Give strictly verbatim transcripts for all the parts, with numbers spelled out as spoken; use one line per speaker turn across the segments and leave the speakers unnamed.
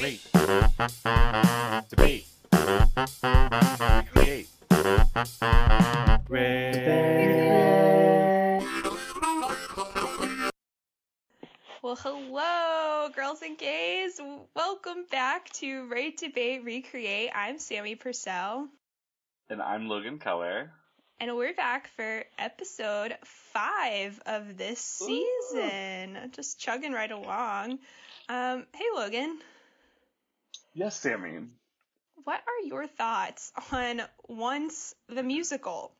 Rate. Debate. Recreate. Rate.
Well, hello, girls and gays. Welcome back to Rate, Debate, Recreate. I'm Sammy Purcell.
And I'm Logan Keller.
And we're back for episode five of this season. Ooh. Just chugging right along. Um, hey, Logan.
Yes, Sammy.
What are your thoughts on Once the Musical?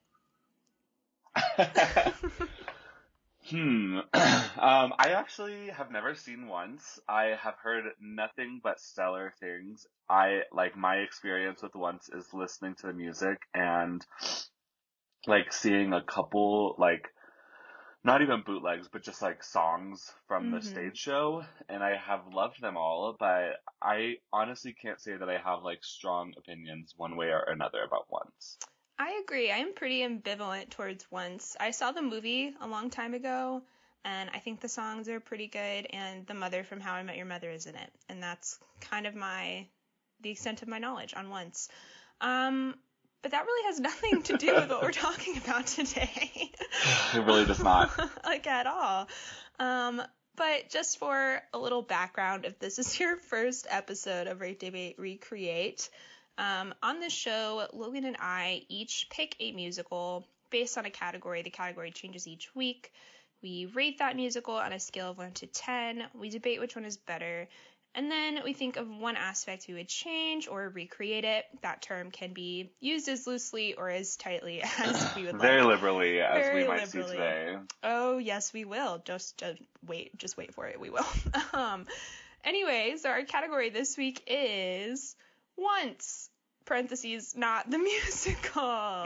Hmm. um, I actually have never seen Once. I have heard nothing but stellar things. I, like, my experience with Once is listening to the music and, like, seeing a couple, like, not even bootlegs, but just, like, songs from
Mm-hmm.
the stage show, and I have loved them all, but I honestly can't say that I have, like, strong opinions one way or another about Once.
I agree. I'm pretty ambivalent towards Once. I saw the movie a long time ago, and I think the songs are pretty good, and the mother from How I Met Your Mother is in it, and that's kind of my, the extent of my knowledge on Once. Um, but that really has nothing to do with what we're talking about today.
It really does not.
Like, at all. Um, but just for a little background, if this is your first episode of Rate, Debate, Recreate, Um, on this show, Logan and I each pick a musical based on a category. The category changes each week. We rate that musical on a scale of one to ten. We debate which one is better. And then we think of one aspect we would change or recreate it. That term can be used as loosely or as tightly as we would
Very
like.
liberally, as
Very
we might
liberally.
see today.
Oh, yes, we will. Just, just wait. Just wait for it. We will. um, anyway, so our category this week is Once, parentheses, not the musical.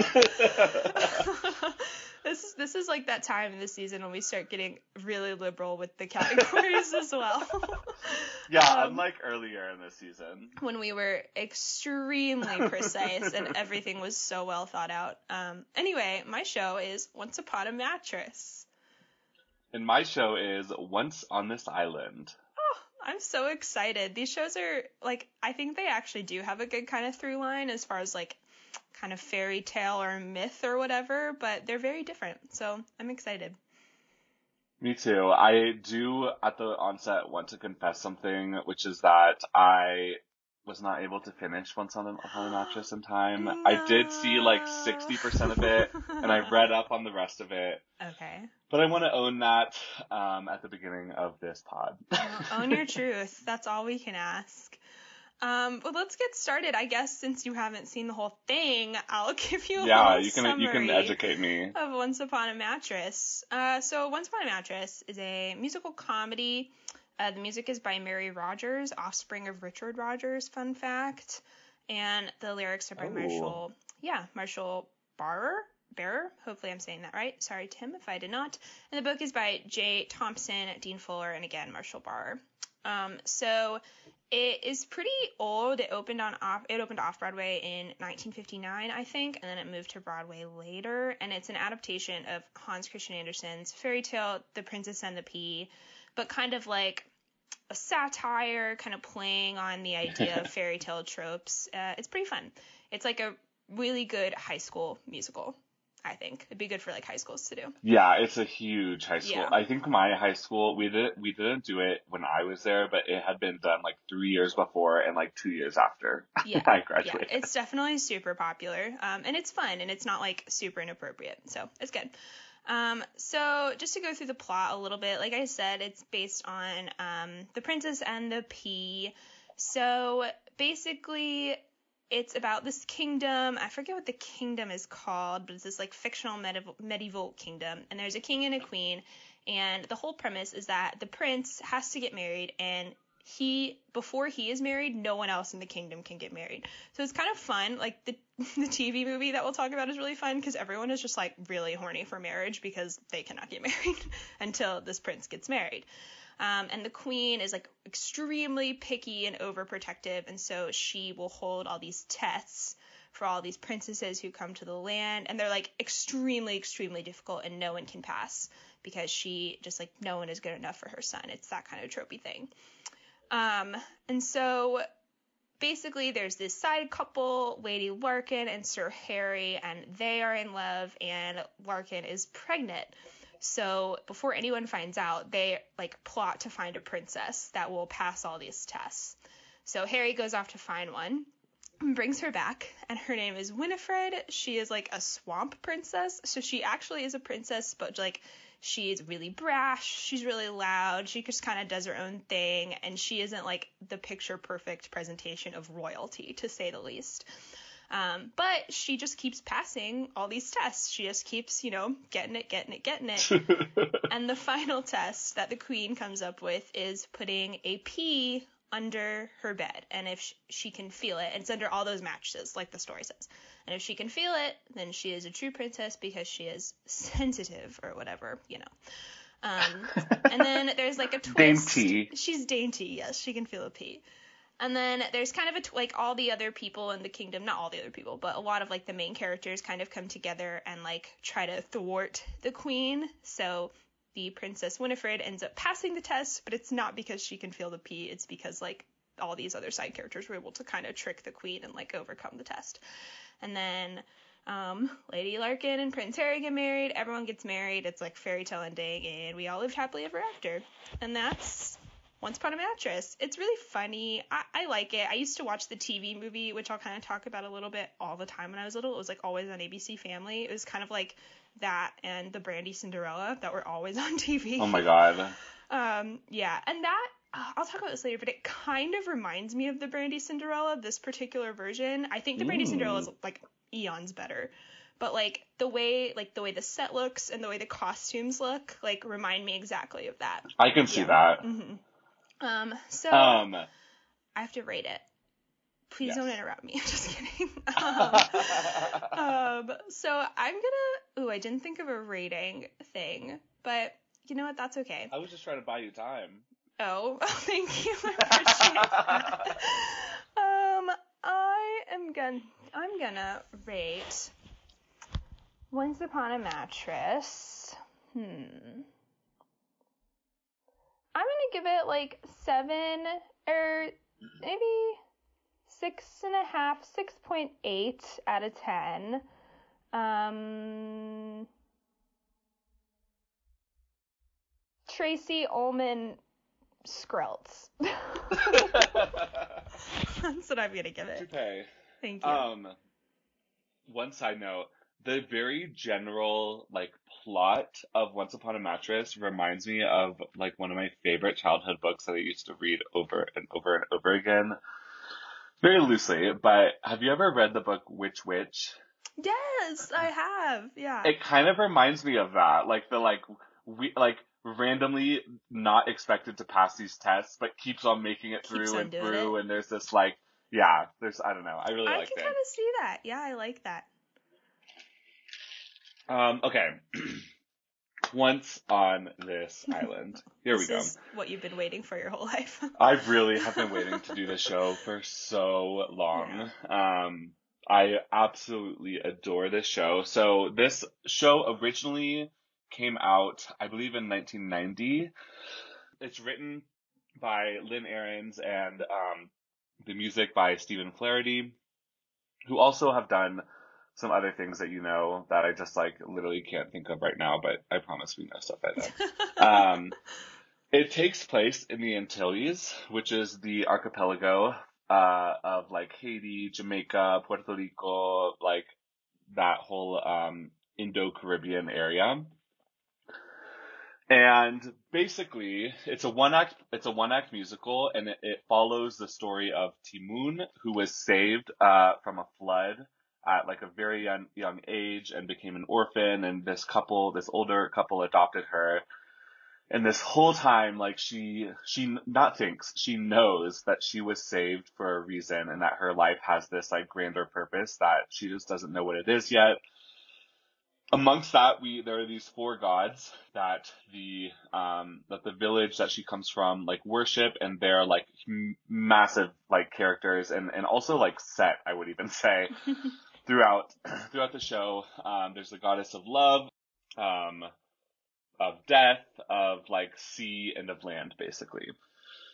This is this is like that time in the season when we start getting really liberal with the categories as well.
Yeah,
um,
unlike earlier in this season.
When we were extremely precise and everything was so well thought out. Um, anyway, my show is Once Upon a Mattress.
And my show is Once on This Island.
I'm so excited. These shows are, like, I think they actually do have a good kind of through line as far as, like, kind of fairy tale or myth or whatever, but they're very different, so I'm excited.
Me too. I do, at the onset, want to confess something, which is that I was not able to finish Once on a, on a Mattress in time.
No.
I did see, like, sixty percent of it, and I read up on the rest of it.
Okay.
But I want to own that um, at the beginning of this pod.
Well, own your truth. That's all we can ask. Um, but let's get started. I guess since you haven't seen the whole thing, I'll give you a
yeah,
little
you can
summary
you can educate me.
of Once Upon a Mattress. Uh, so Once Upon a Mattress is a musical comedy. Uh, the music is by Mary Rodgers, offspring of Richard Rodgers, fun fact. And the lyrics are by
Oh.
Marshall, yeah, Marshall Barer. Bearer, hopefully I'm saying that right. Sorry, Tim, if I did not. And the book is by Jay Thompson, Dean Fuller, and again, Marshall Barer. Um, so it is pretty old. It opened on off. It opened off Broadway in nineteen fifty-nine, I think, and then it moved to Broadway later. And it's an adaptation of Hans Christian Andersen's fairy tale, The Princess and the Pea, but kind of like a satire, kind of playing on the idea of fairy tale tropes. Uh, it's pretty fun. It's like a really good high school musical. I think it'd be good for like high schools to do.
Yeah, it's a huge high school.
Yeah.
I think my high school, we did we didn't do it when I was there, but it had been done like three years before and like two years after
Yeah,
I graduated.
Yeah, it's definitely super popular, um, and it's fun, and it's not like super inappropriate, so it's good. Um, so just to go through the plot a little bit, like I said, it's based on um, The Princess and the Pea. So basically, it's about this kingdom. I forget what the kingdom is called, but it's this like fictional medieval, medieval kingdom. And there's a king and a queen. And the whole premise is that the prince has to get married, and he, before he is married, no one else in the kingdom can get married. So it's kind of fun. Like the, the T V movie that we'll talk about is really fun because everyone is just like really horny for marriage because they cannot get married until this prince gets married. Um, and the queen is like extremely picky and overprotective, and so she will hold all these tests for all these princesses who come to the land, and they're like extremely, extremely difficult, and no one can pass because she just like no one is good enough for her son. It's that kind of tropey thing. Um, and so basically there's this side couple, Lady Larkin and Sir Harry, and they are in love, and Larkin is pregnant. So before anyone finds out, they like plot to find a princess that will pass all these tests. So Harry goes off to find one and brings her back, and her name is Winifred. She is like a swamp princess, so she actually is a princess, but like she's really brash, she's really loud, she just kind of does her own thing, and she isn't like the picture perfect presentation of royalty, to say the least. Um, but she just keeps passing all these tests. She just keeps, you know, getting it, getting it, getting it. And the final test that the queen comes up with is putting a pea under her bed. And if she can feel it, and it's under all those mattresses, like the story says. And if she can feel it, then she is a true princess because she is sensitive or whatever, you know. Um, and then there's like a twist.
Dainty.
She's dainty, yes, she can feel a pea. And then there's kind of a, t- like all the other people in the kingdom, not all the other people, but a lot of like the main characters kind of come together and like try to thwart the queen. So the Princess Winifred ends up passing the test, but it's not because she can feel the pea. It's because like all these other side characters were able to kind of trick the queen and like overcome the test. And then um, Lady Larkin and Prince Harry get married. Everyone gets married. It's like fairy tale ending, and we all lived happily ever after. And that's Once Upon a Mattress. It's really funny. I, I like it. I used to watch the T V movie, which I'll kind of talk about a little bit all the time when I was little. It was like always on A B C Family. It was kind of like that and the Brandy Cinderella that were always on T V.
Oh my god.
Um, yeah, and that, uh, I'll talk about this later, but it kind of reminds me of the Brandy Cinderella, this particular version. I think the Brandy
Ooh.
Cinderella is like eons better. But like the way like the way the set looks and the way the costumes look like remind me exactly of that.
I can see
Yeah.
that.
Mm-hmm. Um, so
Um,
I have to rate it. Please
yes.
don't interrupt me. I'm just kidding. um, um, so I'm gonna. Ooh, I didn't think of a rating thing, but you know what? That's okay.
I was just trying to buy you time.
Oh, thank you. I appreciate that. Um, I am gonna. I'm gonna rate Once Upon a Mattress. Hmm. I'm gonna give it like seven or maybe six and a half, six point eight out of ten. Um, Tracy Ullman Skrelts. That's what I'm gonna give it.
Toupee.
Thank you.
Um, one side note, the very general, like, plot of Once Upon a Mattress reminds me of, like, one of my favorite childhood books that I used to read over and over and over again. Very loosely, but have you ever read the book Witch Witch?
Yes, I have. Yeah.
It kind of reminds me of that. Like, the, like, we, like, randomly not expected to pass these tests, but keeps on making it
Keeps
through
on
and
doing
through, and there's this, like, yeah, there's, I don't know, I really
I
liked
can
it.
kind of see that. Yeah, I like that.
Um, okay. Once on this island. Here
this
we go.
is what you've been waiting for your whole life.
I really have been waiting to do this show for so long. Um, I absolutely adore this show. So this show originally came out, I believe, in nineteen ninety. It's written by Lynn Ahrens and um, the music by Stephen Flaherty, who also have done some other things that you know that I just like literally can't think of right now, but I promise we know stuff I know. um, it takes place in the Antilles, which is the archipelago uh, of like Haiti, Jamaica, Puerto Rico, like that whole um, Indo-Caribbean area. And basically, it's a one act, it's a one act musical, and it, it follows the story of Timoon, who was saved uh, from a flood at like a very young, young age and became an orphan, and this couple, this older couple adopted her. And this whole time, like she, she not thinks, she knows that she was saved for a reason and that her life has this like grander purpose that she just doesn't know what it is yet. Amongst that, we, there are these four gods that the, um, that the village that she comes from, like, worship, and they're, like, m- massive, like, characters, and, and also, like, set, I would even say, throughout, throughout the show. Um, there's the goddess of love, um, of death, of, like, sea, and of land, basically.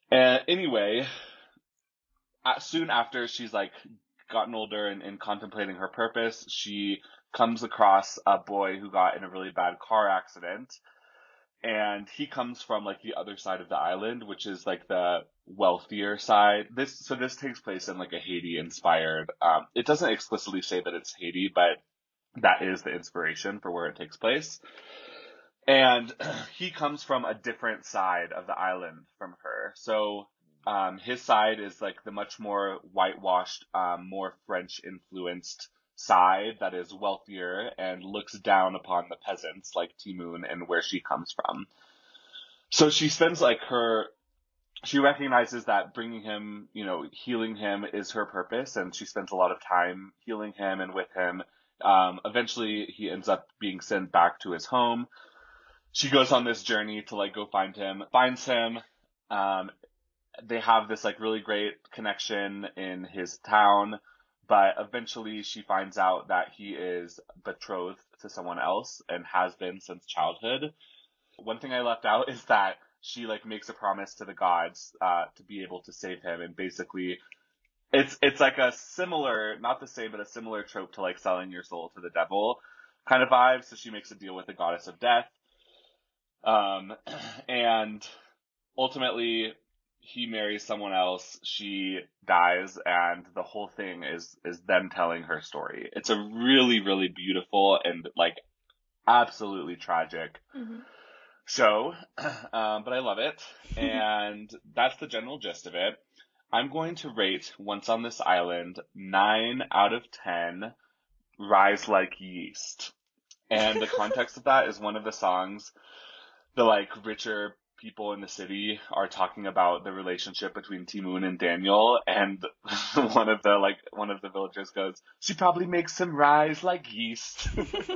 And anyway, uh, soon after she's like gotten older and, and contemplating her purpose, she comes across a boy who got in a really bad car accident. And he comes from like the other side of the island, which is like the wealthier side. This so this takes place in like a Haiti inspired. Um, it doesn't explicitly say that it's Haiti, but that is the inspiration for where it takes place. And he comes from a different side of the island from her. So um, his side is like the much more whitewashed, um, more French influenced side that is wealthier and looks down upon the peasants like Timoon and where she comes from. So she spends like her, she recognizes that bringing him, you know, healing him is her purpose, and she spends a lot of time healing him and with him. Um, eventually he ends up being sent back to his home. She goes on this journey to like go find him, finds him. Um, they have this like really great connection in his town. But eventually she finds out that he is betrothed to someone else and has been since childhood. One thing I left out is that she like makes a promise to the gods uh, to be able to save him. And basically it's it's like a similar, not the same, but a similar trope to like selling your soul to the devil kind of vibe. So she makes a deal with the goddess of death. Um, and ultimately he marries someone else, she dies, and the whole thing is is them telling her story. It's a really, really beautiful and like absolutely tragic
Mm-hmm.
show, um, but I love it, and that's the general gist of it. I'm going to rate Once on This Island nine out of ten Rise Like Yeast. And the context of that is one of the songs, the like richer people in the city are talking about the relationship between Timoon and Daniel, and one of the like one of the villagers goes, "She probably makes him rise like yeast."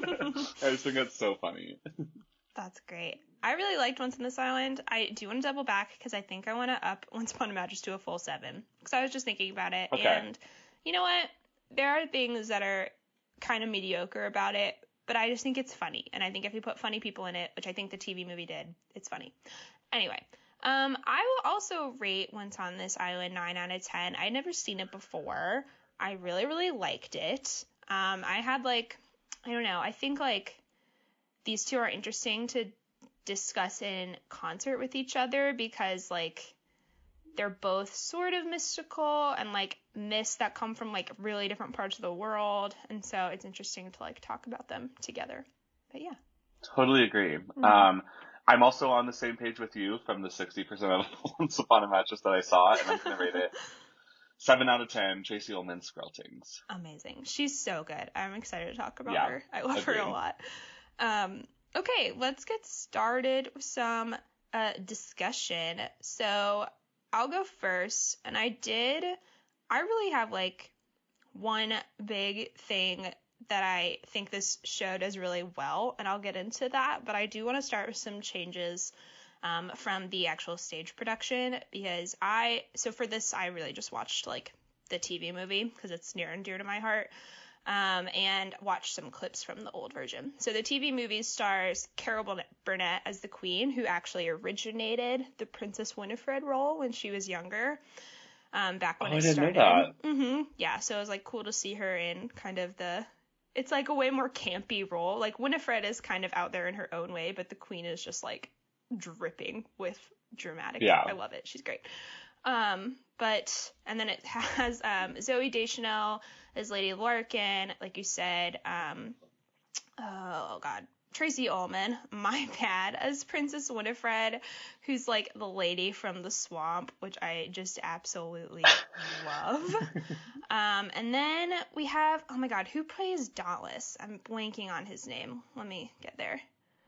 I just think that's so funny.
That's great. I really liked Once on This Island. I do want to double back because I think I want to up Once Upon a Mattress to a full seven, because I was just thinking about it.
Okay.
And you know what? There are things that are kind of mediocre about it, but I just think it's funny. And I think if you put funny people in it, which I think the T V movie did, it's funny. Anyway, um, I will also rate Once on This Island nine out of ten. I'd never seen it before. I really, really liked it. Um, I had like, I don't know, I think like these two are interesting to discuss in concert with each other because like they're both sort of mystical and like myths that come from like really different parts of the world. And so it's interesting to like talk about them together. But yeah.
Totally agree.
Mm-hmm.
Um, I'm also on the same page with you from the sixty percent of Once Upon a Mattress that I saw, and I'm going to rate it seven out of ten, Tracy Ullman Skreltings.
Amazing. She's so good. I'm excited to talk about
Yeah,
her. I love
agreed.
her a lot. Um, okay, let's get started with some uh, discussion. So I'll go first, and I did, I really have like one big thing that I think this show does really well, and I'll get into that, but I do want to start with some changes um, from the actual stage production, because I, so for this, I really just watched like the T V movie, because it's near and dear to my heart, um, and watched some clips from the old version. So the T V movie stars Carol Burnett as the queen, who actually originated the Princess Winifred role when she was younger. Um, back when
Oh,
it
I didn't
started.
know that.
Mm-hmm. Yeah, so it was like cool to see her in kind of the, it's like a way more campy role. Like Winifred is kind of out there in her own way, but the queen is just like dripping with dramatic.
Yeah.
I love it. She's great. Um, but, and then it has um, Zoe Deschanel as Lady Larkin, like you said. Um, oh, God. Tracy Ullman, my bad, as Princess Winifred, who's like the lady from the swamp, which I just absolutely love. Um, and then we have, oh my God, who plays Dauntless? I'm blanking on his name. Let me get there.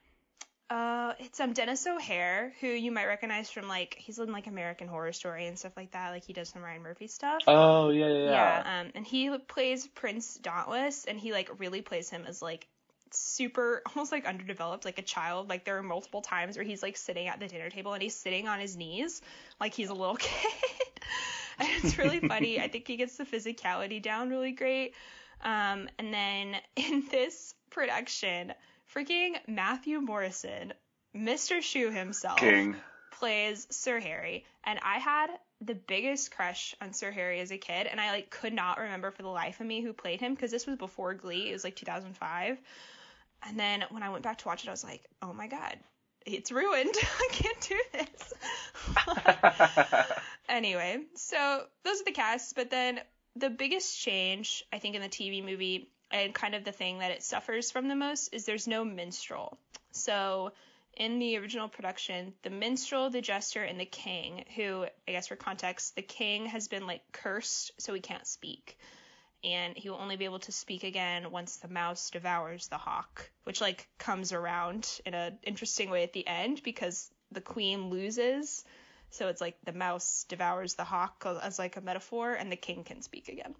Uh, it's um Dennis O'Hare, who you might recognize from like, he's in like American Horror Story and stuff like that. Like he does some Ryan Murphy stuff.
Oh, yeah, yeah, yeah.
Yeah, um, and he plays Prince Dauntless, and he like really plays him as like super, almost like underdeveloped, like a child. Like there are multiple times where he's like sitting at the dinner table and he's sitting on his knees like he's a little kid. And it's really funny. I think he gets the physicality down really great. Um, and then in this production, freaking Matthew Morrison, Mister Shoe himself,
King.
plays Sir Harry, and I had the biggest crush on Sir Harry as a kid, and I like could not remember for the life of me who played him, because this was before Glee. It was like two thousand five. And then when I went back to watch it, I was like, oh my god, it's ruined. I can't do this. Anyway, so those are the casts, but then the biggest change, I think, in the T V movie, and kind of the thing that it suffers from the most, is there's no minstrel. So in the original production, the minstrel, the jester, and the king, who, I guess for context, the king has been like cursed, so he can't speak. And he will only be able to speak again once the mouse devours the hawk, which like comes around in an interesting way at the end, because the queen loses. So it's like the mouse devours the hawk as like a metaphor, and the king can speak again.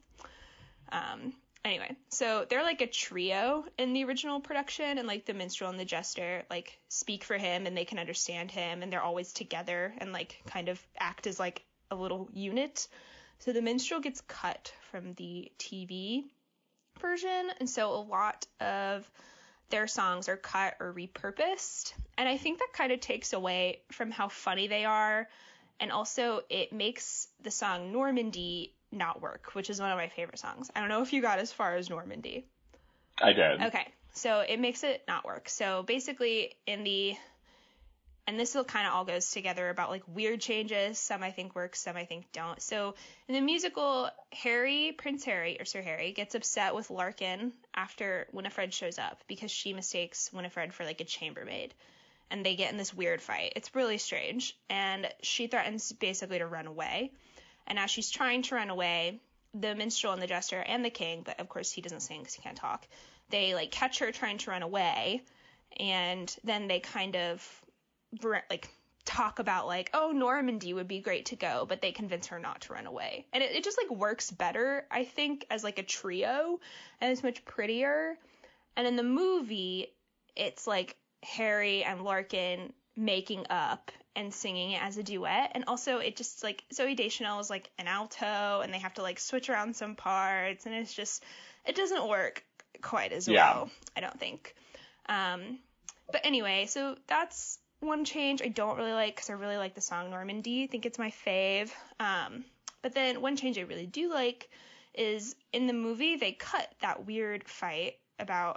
Um, Anyway, so they're like a trio in the original production, and like the minstrel and the jester like speak for him, and they can understand him, and they're always together and like kind of act as like a little unit. So the minstrel gets cut from the T V version, and so a lot of their songs are cut or repurposed, and I think that kind of takes away from how funny they are, and also it makes the song Normandy not work, which is one of my favorite songs. I don't know if you got as far as Normandy.
I did.
Okay, so it makes it not work. So basically in the, and this will kind of all goes together about like weird changes. Some I think work, some I think don't. So in the musical, Harry, Prince Harry, or Sir Harry, gets upset with Larkin after Winifred shows up, because she mistakes Winifred for like a chambermaid. And they get in this weird fight. It's really strange. And she threatens basically to run away. And as she's trying to run away, the minstrel and the jester and the king, but of course he doesn't sing because he can't talk, they like catch her trying to run away, and then they kind of like talk about like, oh, Normandy would be great to go, but they convince her not to run away. And it, it just like works better, I think, as like a trio, and it's much prettier. And in the movie, it's like Harry and Larkin making up and singing it as a duet, and also it just like Zooey Deschanel is like an alto, and they have to like switch around some parts, and it's just, it doesn't work quite as
yeah.
well, I don't think. Um, but anyway, so that's one change I don't really like, because I really like the song Normandy. I think it's my fave. Um, but then one change I really do like is in the movie they cut that weird fight about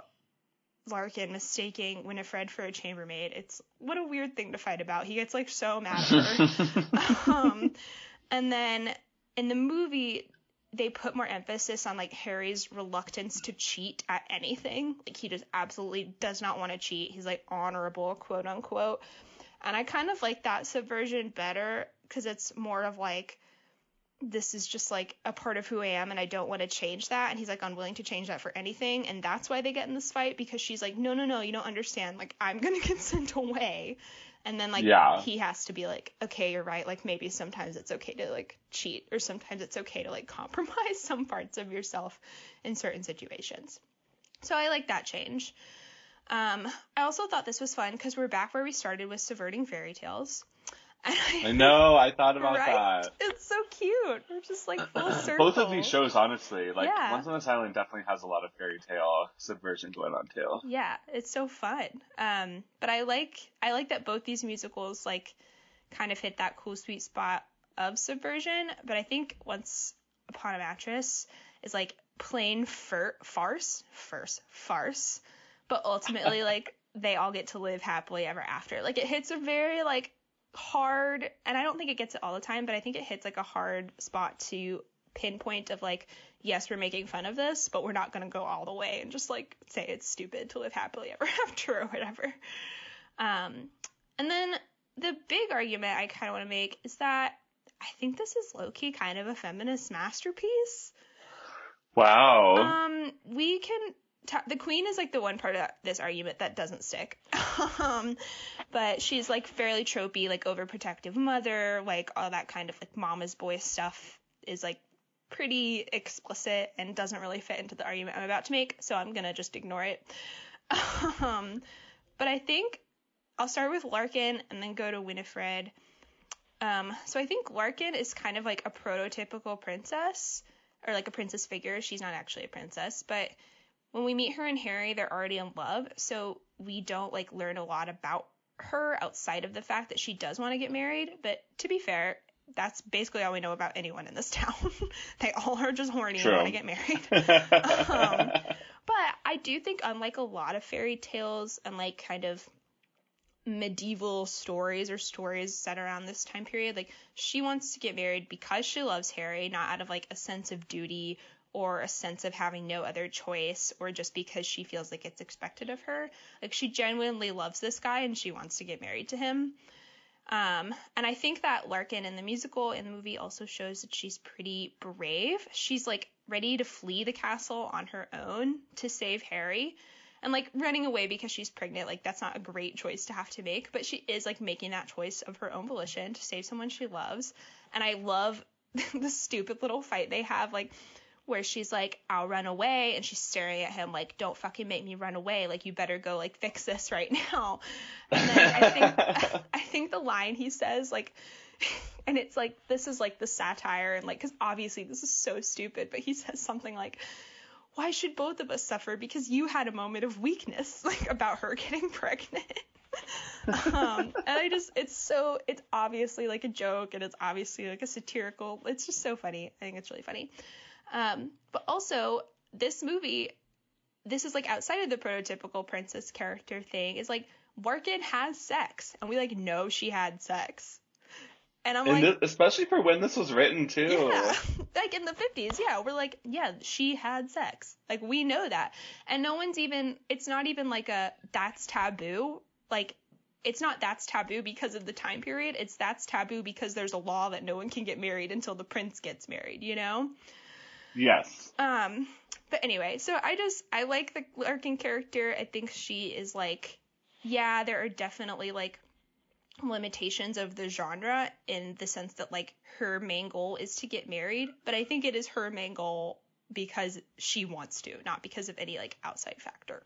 Larkin mistaking Winifred for a chambermaid. It's what a weird thing to fight about. He gets like so mad at her. um, and then in the movie, they put more emphasis on like Harry's reluctance to cheat at anything. Like he just absolutely does not want to cheat. He's like honorable, quote unquote. And I kind of like that subversion better, because it's more of like, this is just like a part of who I am, and I don't want to change that. And he's like unwilling to change that for anything. And that's why they get in this fight, because she's like, no, no, no, you don't understand. Like, I'm going to get sent away. And then like,
yeah.
he has to be like, okay, you're right. Like maybe sometimes it's okay to like cheat, or sometimes it's okay to like compromise some parts of yourself in certain situations. So I like that change. Um, I also thought this was fun because we're back where we started with subverting fairy tales.
I, I know, I thought about
right?
that.
It's so cute. We're just like full circle.
Both of these shows, honestly, like
yeah.
Once on a Island definitely has a lot of fairy tale subversion going on too.
Yeah, it's so fun. Um, but I like I like that both these musicals like kind of hit that cool sweet spot of subversion. But I think Once Upon a Mattress is like plain fur- farce, farce, farce. But ultimately, like they all get to live happily ever after. Like it hits a very like hard, and I don't think it gets it all the time, but I think it hits like a hard spot to pinpoint of like, yes, we're making fun of this, but we're not going to go all the way and just like say it's stupid to live happily ever after or whatever. Um, and then the big argument I kind of want to make is that I think this is low-key kind of a feminist masterpiece.
Wow.
Um, we can t- the queen is like the one part of this argument that doesn't stick. um, but she's like fairly tropey, like overprotective mother, like all that kind of like mama's boy stuff is like pretty explicit and doesn't really fit into the argument I'm about to make, so I'm gonna just ignore it. um, but I think I'll start with Larkin and then go to Winifred. Um, so I think Larkin is kind of like a prototypical princess, or like a princess figure. She's not actually a princess, but when we meet her and Harry, they're already in love, so we don't like learn a lot about her outside of the fact that she does want to get married, but to be fair, that's basically all we know about anyone in this town. They all are just horny
True.
and want to get married. um, but I do think, unlike a lot of fairy tales and like kind of medieval stories or stories set around this time period, like she wants to get married because she loves Harry, not out of like a sense of duty or a sense of having no other choice, or just because she feels like it's expected of her. Like she genuinely loves this guy and she wants to get married to him. Um, and I think that Larkin in the musical and the movie also shows that she's pretty brave. She's like ready to flee the castle on her own to save Harry, and like running away because she's pregnant. Like that's not a great choice to have to make, but she is like making that choice of her own volition to save someone she loves. And I love the stupid little fight they have, like where she's like, I'll run away, and she's staring at him like, don't fucking make me run away, like you better go like fix this right now. And then I think I think the line he says, like, and it's like, this is like the satire, and like, because obviously this is so stupid, but he says something like, why should both of us suffer because you had a moment of weakness, like about her getting pregnant. um and I just, it's so, it's obviously like a joke, and it's obviously like a satirical, it's just so funny. I think it's really funny. Um, but also, this movie, this is like outside of the prototypical princess character thing, is like Larkin has sex, and we like know she had sex. And I'm
and
like,
this, especially for when this was written too.
Yeah, like in the fifties, yeah, we're like, yeah, she had sex. Like we know that. And no one's even, it's not even like a, that's taboo. Like, it's not that's taboo because of the time period. It's that's taboo because there's a law that no one can get married until the prince gets married, you know?
Yes.
Um, but anyway, so I just, I like the Larkin character. I think she is like, yeah, there are definitely like limitations of the genre in the sense that like her main goal is to get married, but I think it is her main goal because she wants to, not because of any like outside factor.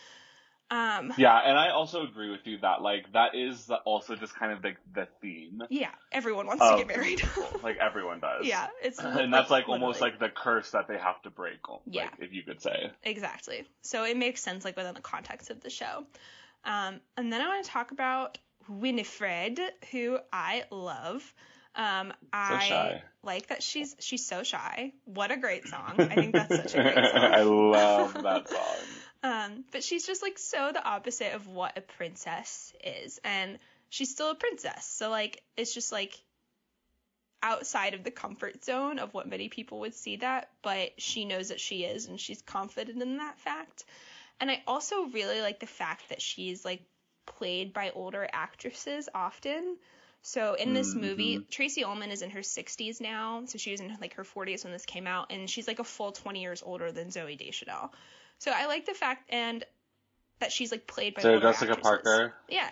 Um,
yeah, and I also agree with you that like that is the, also just kind of like the theme.
Yeah, everyone wants to get married.
Like everyone does.
Yeah, it's
and that's like
literally.
almost like the curse that they have to break.
Yeah,
like, if you could say.
Exactly. So it makes sense like within the context of the show. Um, and then I want to talk about Winifred, who I love. Um, I
shy.
like that she's she's so shy. What a great song. I think that's such a great song.
I love that song.
Um, but she's just like so the opposite of what a princess is, and she's still a princess. So like it's just like outside of the comfort zone of what many people would see that, but she knows that she is, and she's confident in that fact. And I also really like the fact that she's like played by older actresses often. So in this mm-hmm. movie, Tracy Ullman is in her sixties now, so she was in like her forties when this came out, and she's like a full twenty years older than Zooey Deschanel. So I like the fact and that she's like played by
Sarah Jessica
actresses.
Parker.
Yeah.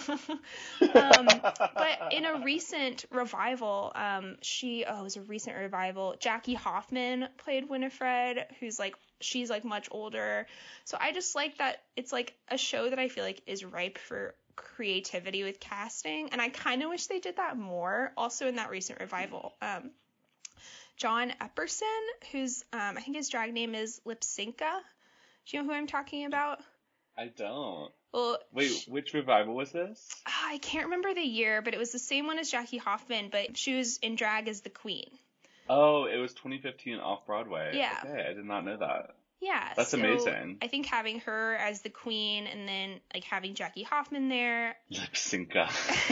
um, but in a recent revival, um, she oh, it was a recent revival. Jackie Hoffman played Winifred, who's like she's like much older. So I just like that it's like a show that I feel like is ripe for creativity with casting, and I kind of wish they did that more. Also in that recent revival, um, John Epperson, who's um, I think his drag name is Lipsinka. Do you know who I'm talking about?
I don't.
Well,
wait,
she,
which revival was this?
I can't remember the year, but it was the same one as Jackie Hoffman, but she was in drag as the queen.
Oh, it was twenty fifteen off-Broadway.
Yeah.
Okay, I did not know that.
Yeah.
That's
so
amazing.
I think having her as the queen and then like having Jackie Hoffman there.
Lipsinka.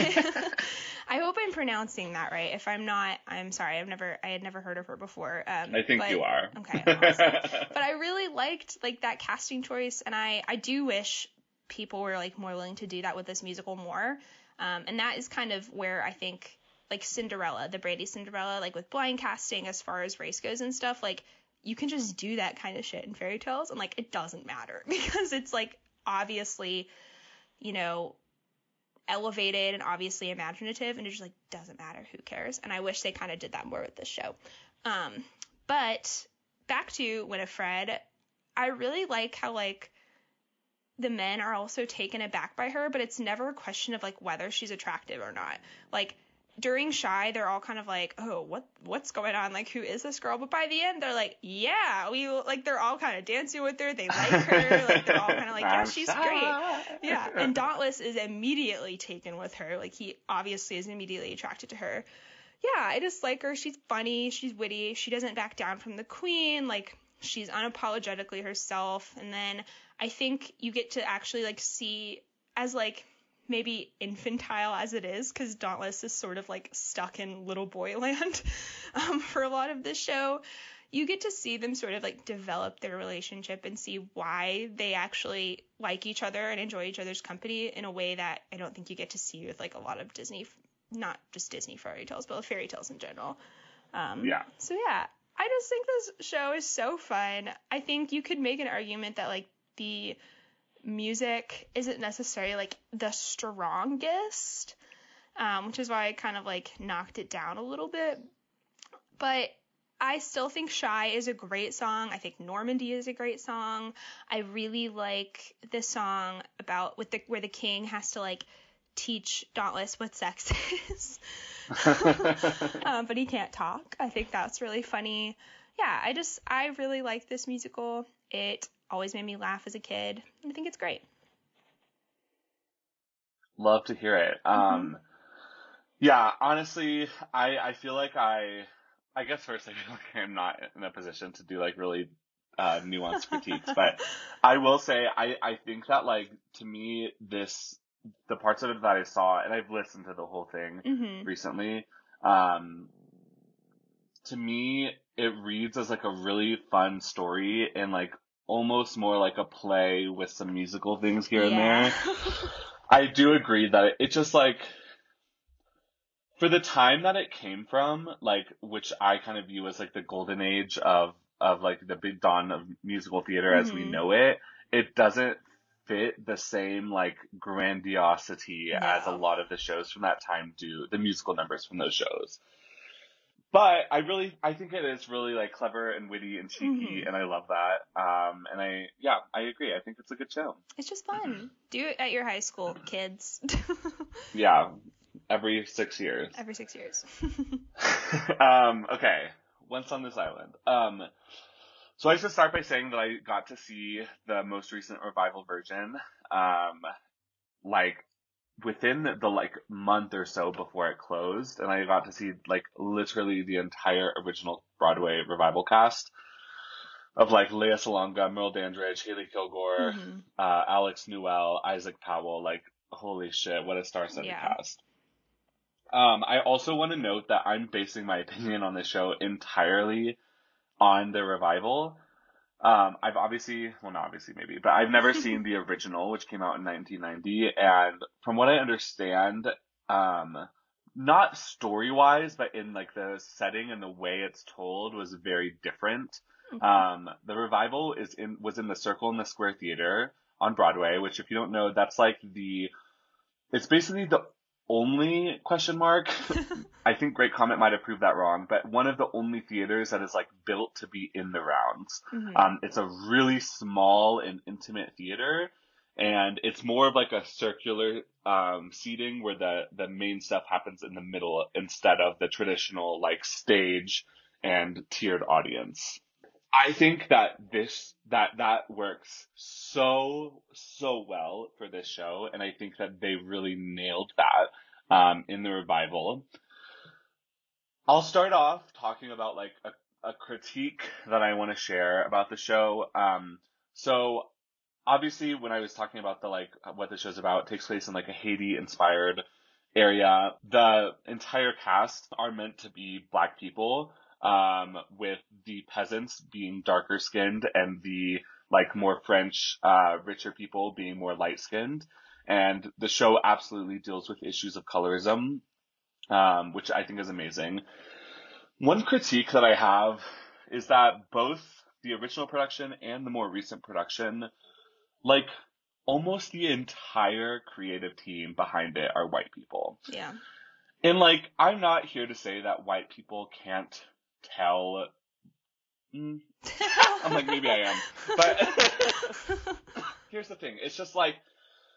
I hope I'm pronouncing that right. If I'm not, I'm sorry. I've never, I had never heard of her before. Um,
I think
but,
you are.
Okay. Awesome. But I really liked like that casting choice, and I, I do wish people were like more willing to do that with this musical more. Um, and that is kind of where I think like Cinderella, the Brady Cinderella, like with blind casting as far as race goes and stuff, like you can just do that kind of shit in fairy tales, and like it doesn't matter because it's like obviously, you know, elevated and obviously imaginative, and it just like doesn't matter, who cares. And I wish they kind of did that more with this show. Um but back to Winifred, I really like how like the men are also taken aback by her, but it's never a question of like whether she's attractive or not. Like during Shy, they're all kind of like, oh, what what's going on? Like, who is this girl? But by the end, they're like, yeah, we like they're all kind of dancing with her. They like her. Like they're all kind of like, yeah, she's great. Yeah, and Dauntless is immediately taken with her. Like he obviously is immediately attracted to her. Yeah, I just like her. She's funny. She's witty. She doesn't back down from the queen. Like she's unapologetically herself. And then I think you get to actually like see as like maybe infantile as it is, because Dauntless is sort of like stuck in little boy land um, for a lot of this show. You get to see them sort of like develop their relationship and see why they actually like each other and enjoy each other's company in a way that I don't think you get to see with like a lot of Disney, not just Disney fairy tales, but fairy tales in general. Um,
yeah.
So yeah, I just think this show is so fun. I think you could make an argument that like the music isn't necessarily like the strongest, um, which is why I kind of like knocked it down a little bit. But I still think Shy is a great song. I think Normandy is a great song. I really like this song about with the where the king has to like teach Dauntless what sex is, um, but he can't talk. I think that's really funny. Yeah, I just I really like this musical. It always made me laugh as a kid. I think it's great.
Love to hear it.
Mm-hmm.
Um, yeah, honestly, I, I feel like I, I guess first I feel like I'm not in a position to do like really uh, nuanced critiques, but I will say I, I think that like to me this, the parts of it that I saw, and I've listened to the whole thing
Mm-hmm.
recently, um, to me it reads as like a really fun story and like almost more like a play with some musical things here and
Yeah.
there. I do agree that it, it just like, for the time that it came from, like, which I kind of view as like the golden age of, of like the big dawn of musical theater as we
Mhm.
know it, it doesn't fit the same like grandiosity as a
No.
lot of the shows from that time do, the musical numbers from those shows. But I really, I think it is really like clever and witty and cheeky,
Mhm.
and I love that. Um, and I, yeah, I agree. I think it's a good show.
It's just fun. Do it at your high school, kids.
Yeah, every six years.
Every six years.
um, okay, Once on This Island. Um, so I should start by saying that I got to see the most recent revival version, um, like within the like month or so before it closed, and I got to see like literally the entire original Broadway revival cast of like Lea Salonga, Merle Dandridge, Haley Kilgore,
Mhm.
uh, Alex Newell, Isaac Powell. Like, holy shit, what a star-studded
Yeah.
cast. Um, I also want to note that I'm basing my opinion on this show entirely on the revival. Um, I've obviously, well, not obviously maybe, but I've never seen the original, which came out in nineteen ninety. And from what I understand, um, not story-wise, but in like the setting and the way it's told was very different.
Okay.
Um, the revival is in, was in the Circle in the Square Theater on Broadway, which if you don't know, that's like the, it's basically the only question mark. I think Great Comet might have proved that wrong, but one of the only theaters that is like built to be in the rounds.
Mhm.
Um, it's a really small and intimate theater, and it's more of like a circular um, seating where the the main stuff happens in the middle instead of the traditional like stage and tiered audience. I think that this, that, that works so, so well for this show. And I think that they really nailed that, um, in the revival. I'll start off talking about like a, a critique that I want to share about the show. Um, so obviously when I was talking about the, like, what the show's about, it takes place in like a Haiti inspired area. The entire cast are meant to be Black people. Um, with the peasants being darker skinned and the like more French, uh, richer people being more light skinned. And the show absolutely deals with issues of colorism, um, which I think is amazing. One critique that I have is that both the original production and the more recent production, like almost the entire creative team behind it are white people.
Yeah.
And like, I'm not here to say that white people can't tell. Mm, I'm like, maybe I am. But here's the thing. It's just like,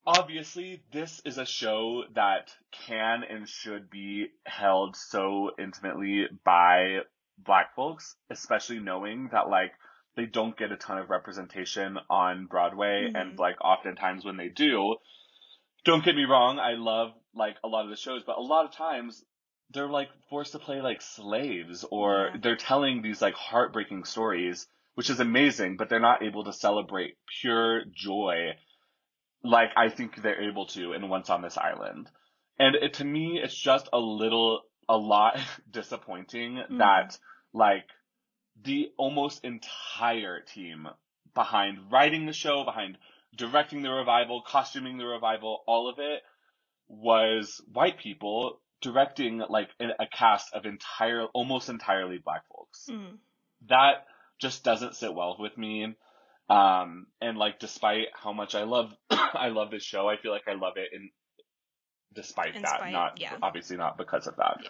obviously, this is a show that can and should be held so intimately by Black folks, especially knowing that, like, they don't get a ton of representation on Broadway,
Mm-hmm.
and, like, oftentimes when they do, don't get me wrong, I love, like, a lot of the shows, but a lot of times they're, like, forced to play, like, slaves, or
Yeah.
they're telling these, like, heartbreaking stories, which is amazing, but they're not able to celebrate pure joy like I think they're able to in Once on This Island. And it, to me, it's just a little, a lot disappointing
Mm-hmm.
that, like, the almost entire team behind writing the show, behind directing the revival, costuming the revival, all of it was white people directing, like, a, a cast of entire, almost entirely Black folks.
Mm-hmm.
That just doesn't sit well with me. Um, and, like, despite how much I love, I love this show, I feel like I love it in, despite
In
that,
spite,
not,
yeah.
obviously not because of that.
Yeah.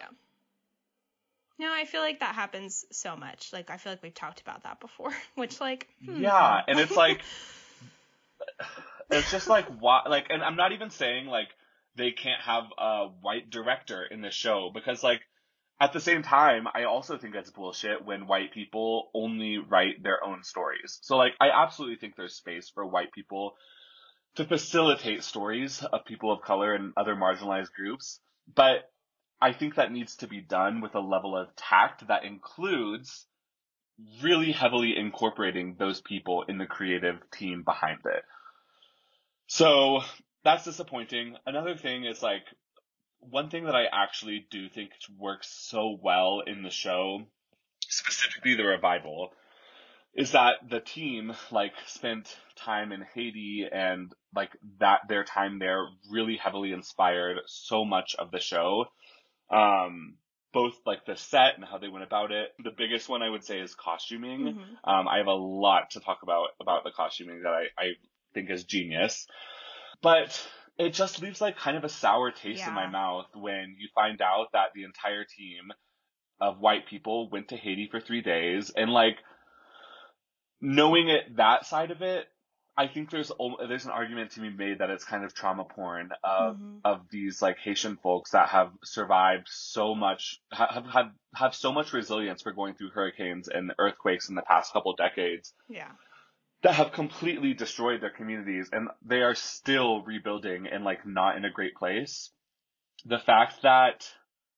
No, I feel like that happens so much. Like, I feel like we've talked about that before, which, like, hmm.
Yeah, and it's like, it's just like, why, like, and I'm not even saying, like, they can't have a white director in the show, because, like, at the same time, I also think that's bullshit when white people only write their own stories. So, like, I absolutely think there's space for white people to facilitate stories of people of color and other marginalized groups. But I think that needs to be done with a level of tact that includes really heavily incorporating those people in the creative team behind it. So that's disappointing. Another thing is, like, one thing that I actually do think works so well in the show, specifically the revival, is that the team, like, spent time in Haiti, and, like, that their time there really heavily inspired so much of the show. Um, both, like, the set and how they went about it. The biggest one I would say is costuming.
Mm-hmm.
Um, I have a lot to talk about about the costuming that I, I think is genius. But it just leaves, like, kind of a sour taste
Yeah.
in my mouth when you find out that the entire team of white people went to Haiti for three days. And, like, knowing it, that side of it, I think there's there's an argument to be made that it's kind of trauma porn of
Mm-hmm.
of these, like, Haitian folks that have survived so much, have have have so much resilience for going through hurricanes and earthquakes in the past couple decades,
Yeah.
that have completely destroyed their communities, and they are still rebuilding and, like, not in a great place. The fact that,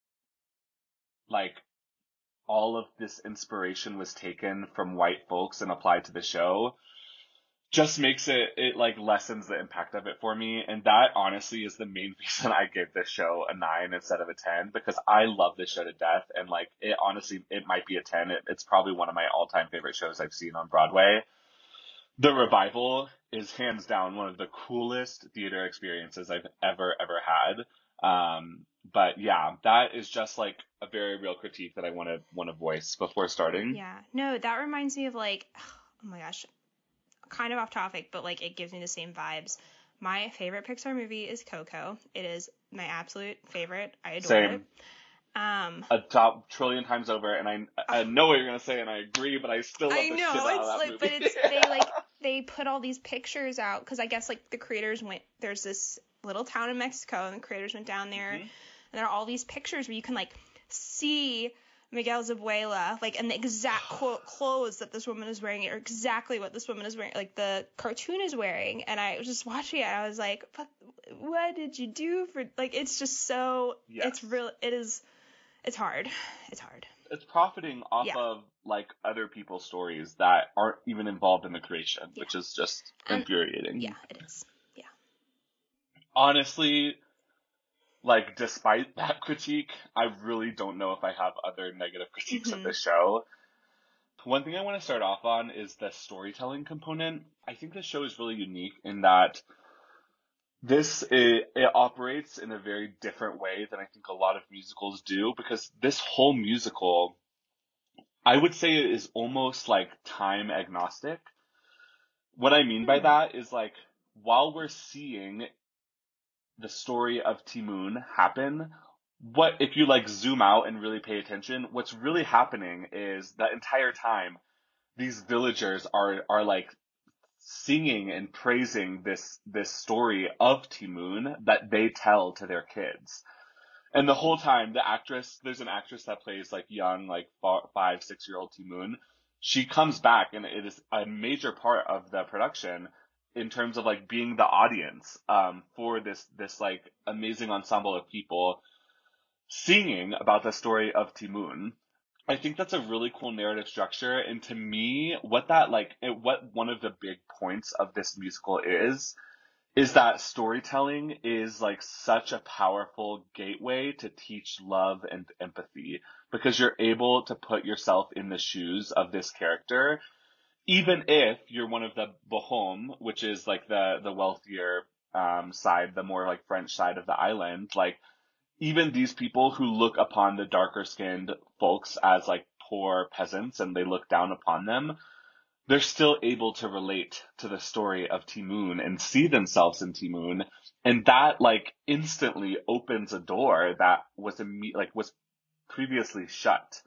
like, all of this inspiration was taken from white folks and applied to the show just makes it, it like lessens the impact of it for me. And that honestly is the main reason I gave this show a nine instead of a ten, because I love this show to death. And, like, it honestly, it might be a ten. It, it's probably one of my all time favorite shows I've seen on Broadway. The revival is hands down one of the coolest theater experiences I've ever, ever had. Um, but yeah, that is just, like, a very real critique that I want to want to voice before starting.
Yeah. No, that reminds me of, like, oh my gosh, kind of off topic, but, like, it gives me the same vibes. My favorite Pixar movie is Coco. It is my absolute favorite. I adore
Same.
it. Um,
A top trillion times over, and I I know what you're gonna say, and I agree, but I still love
I
the
know,
shit out
it's
of that
like,
movie.
but it's they like they put all these pictures out because I guess, like, the creators went. There's this little town in Mexico, and the creators went down there,
Mhm.
and there are all these pictures where you can, like, see Miguel Zabuela, like, and the exact quote clothes that this woman is wearing are exactly what this woman is wearing, like, the cartoon is wearing. And I was just watching it, and I was like, but what did you do for, like, it's just so,
Yes.
it's real, it is, it's hard, it's hard.
It's profiting off
Yeah.
of, like, other people's stories that aren't even involved in the creation,
Yeah.
which is just
And-
infuriating.
Yeah, it is. Yeah.
Honestly, like, despite that critique, I really don't know if I have other negative critiques of
Mhm.
this show. One thing I want to start off on is the storytelling component. I think this show is really unique in that this it, it operates in a very different way than I think a lot of musicals do, because this whole musical, I would say, it is almost, like, time agnostic. What I mean by
Hmm.
that is, like, while we're seeing the story of Timoon happen, what if you, like, zoom out and really pay attention, what's really happening is the entire time these villagers are are like singing and praising this this story of Ti Moon that they tell to their kids. And the whole time, the actress, there's an actress that plays like young, like five, six year old Ti Moon. She comes back, and it is a major part of the production in terms of like being the audience um, for this this like amazing ensemble of people singing about the story of Ti Moon. I think that's a really cool narrative structure, and to me, what that like, it, what one of the big points of this musical is, is that storytelling is like such a powerful gateway to teach love and empathy, because you're able to put yourself in the shoes of this character, even if you're one of the Bohème, which is like the the wealthier um, side, the more like French side of the island, like. Even these people who look upon the darker skinned folks as like poor peasants and they look down upon them, they're still able to relate to the story of Ti Moon and see themselves in Ti Moon. And that like instantly opens a door that was imme- like was previously shut.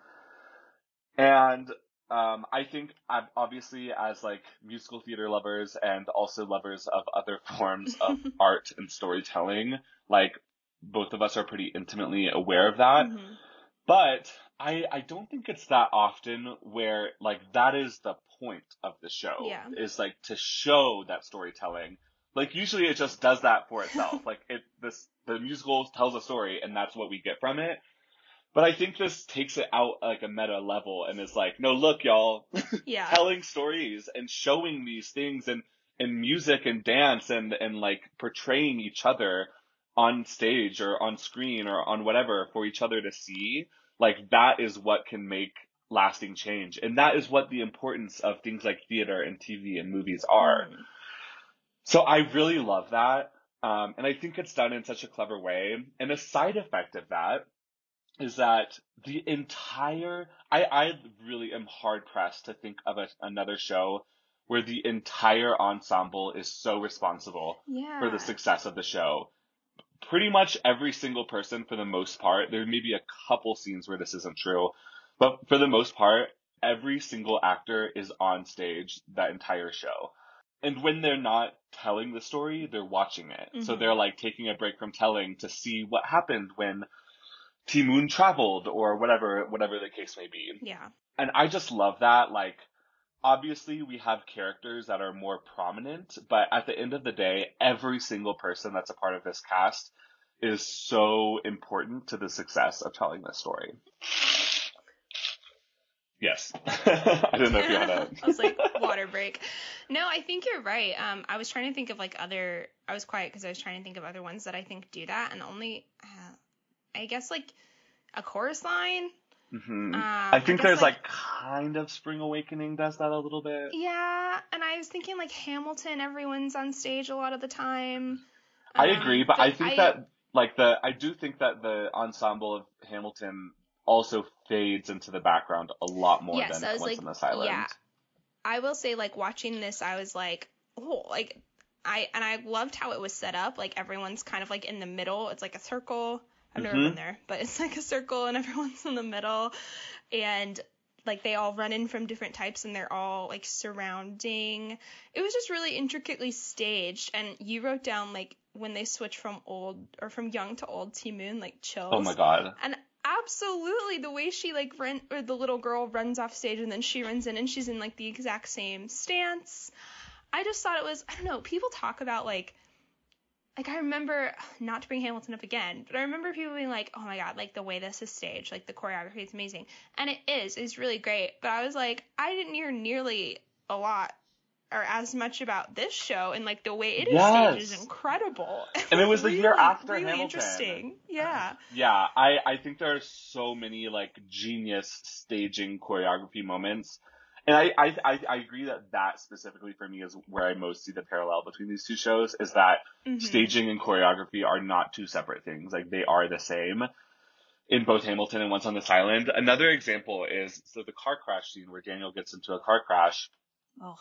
And um, I think I've obviously as like musical theater lovers and also lovers of other forms of art and storytelling, like both of us are pretty intimately aware of that.
Mm-hmm.
But I I don't think it's that often where like that is the point of the show.
Yeah.
Is like to show that storytelling. Like usually it just does that for itself. Like it this the musical tells a story and that's what we get from it. But I think this takes it out like a meta level and is like, no, look, y'all,
Yeah.
telling stories and showing these things and, and music and dance and, and like portraying each other on stage or on screen or on whatever for each other to see, like that is what can make lasting change. And that is what the importance of things like theater and T V and movies are.
Mm.
So I really love that. Um, and I think it's done in such a clever way. And a side effect of that is that the entire, I, I really am hard pressed to think of a, another show where the entire ensemble is so responsible
Yeah.
for the success of the show. Pretty much every single person, for the most part, there may be a couple scenes where this isn't true, but for the most part, every single actor is on stage that entire show. And when they're not telling the story, they're watching it.
Mm-hmm.
So they're like taking a break from telling to see what happened when Ti Moon traveled or whatever, whatever the case may be.
Yeah.
And I just love that. Like, obviously we have characters that are more prominent, but at the end of the day, every single person that's a part of this cast is so important to the success of telling this story. Yes. I didn't know if you had a...
I was like, water break. No, I think you're right. Um, I was trying to think of like other, I was quiet because I was trying to think of other ones that I think do that. And only, uh, I guess like a chorus line.
Mm-hmm.
Um,
I think
I guess,
there's like, like kind of Spring Awakening does that a little bit.
Yeah, and I was thinking like Hamilton, everyone's on stage a lot of the time.
I
Um,
agree, but I think
I,
that like the I do think that the ensemble of Hamilton also fades into the background a lot more
yes,
than
I was
Once
like,
on This Island.
yeah, I will say like watching this, I was like, oh, like I and I loved how it was set up. Like everyone's kind of like in the middle. It's like a circle. I've never
Mhm.
been there, but it's like a circle and everyone's in the middle, and like they all run in from different types and they're all like surrounding. It was just really intricately staged. And you wrote down like when they switch from old or from young to old Ti Moon, like chills.
Oh my god.
And absolutely the way she like run or the little girl runs off stage and then she runs in and she's in like the exact same stance. I just thought it was, I don't know, people talk about like Like, I remember, not to bring Hamilton up again, but I remember people being like, oh my god, like, the way this is staged, like, the choreography is amazing. And it is, it's really great. But I was like, I didn't hear nearly a lot or as much about this show, and, like, the way it is
Yes.
staged is incredible.
And it was the
really,
year after
really
Hamilton.
interesting. Yeah.
Yeah, I, I think there are so many like genius staging choreography moments. And I, I, I, I agree that that specifically for me is where I most see the parallel between these two shows, is that
Mm-hmm.
staging and choreography are not two separate things. Like they are the same in both Hamilton and Once on This Island. Another example is, so the car crash scene where Daniel gets into a car crash.
Oh,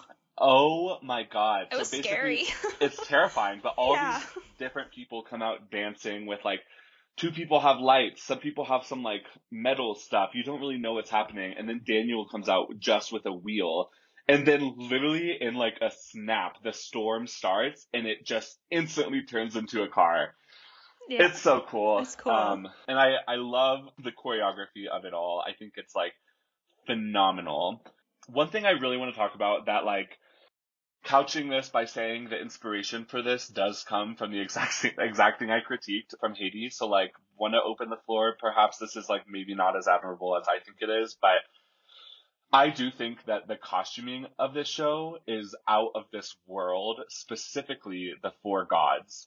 Oh my god.
it was
so
scary.
It's terrifying, but all
Yeah.
these different people come out dancing with like, two people have lights, some people have some like metal stuff. You don't really know what's happening. And then Daniel comes out just with a wheel And then literally in like a snap, the storm starts and it just instantly turns into a car.
Yeah.
It's so cool.
It's cool.
Um, and I, I love the choreography of it all. I think it's like phenomenal. One thing I really want to talk about that like couching this by saying the inspiration for this does come from the exact exact thing I critiqued from Hades. So like want to open the floor. Perhaps this is like maybe not as admirable as I think it is, but I do think that the costuming of this show is out of this world, specifically the four gods.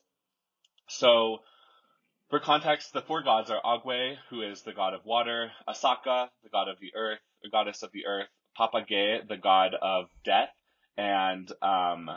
So for context, the four gods are Agwe, who is the god of water, Asaka, the god of the earth, the goddess of the earth, Papage, the god of death, and um,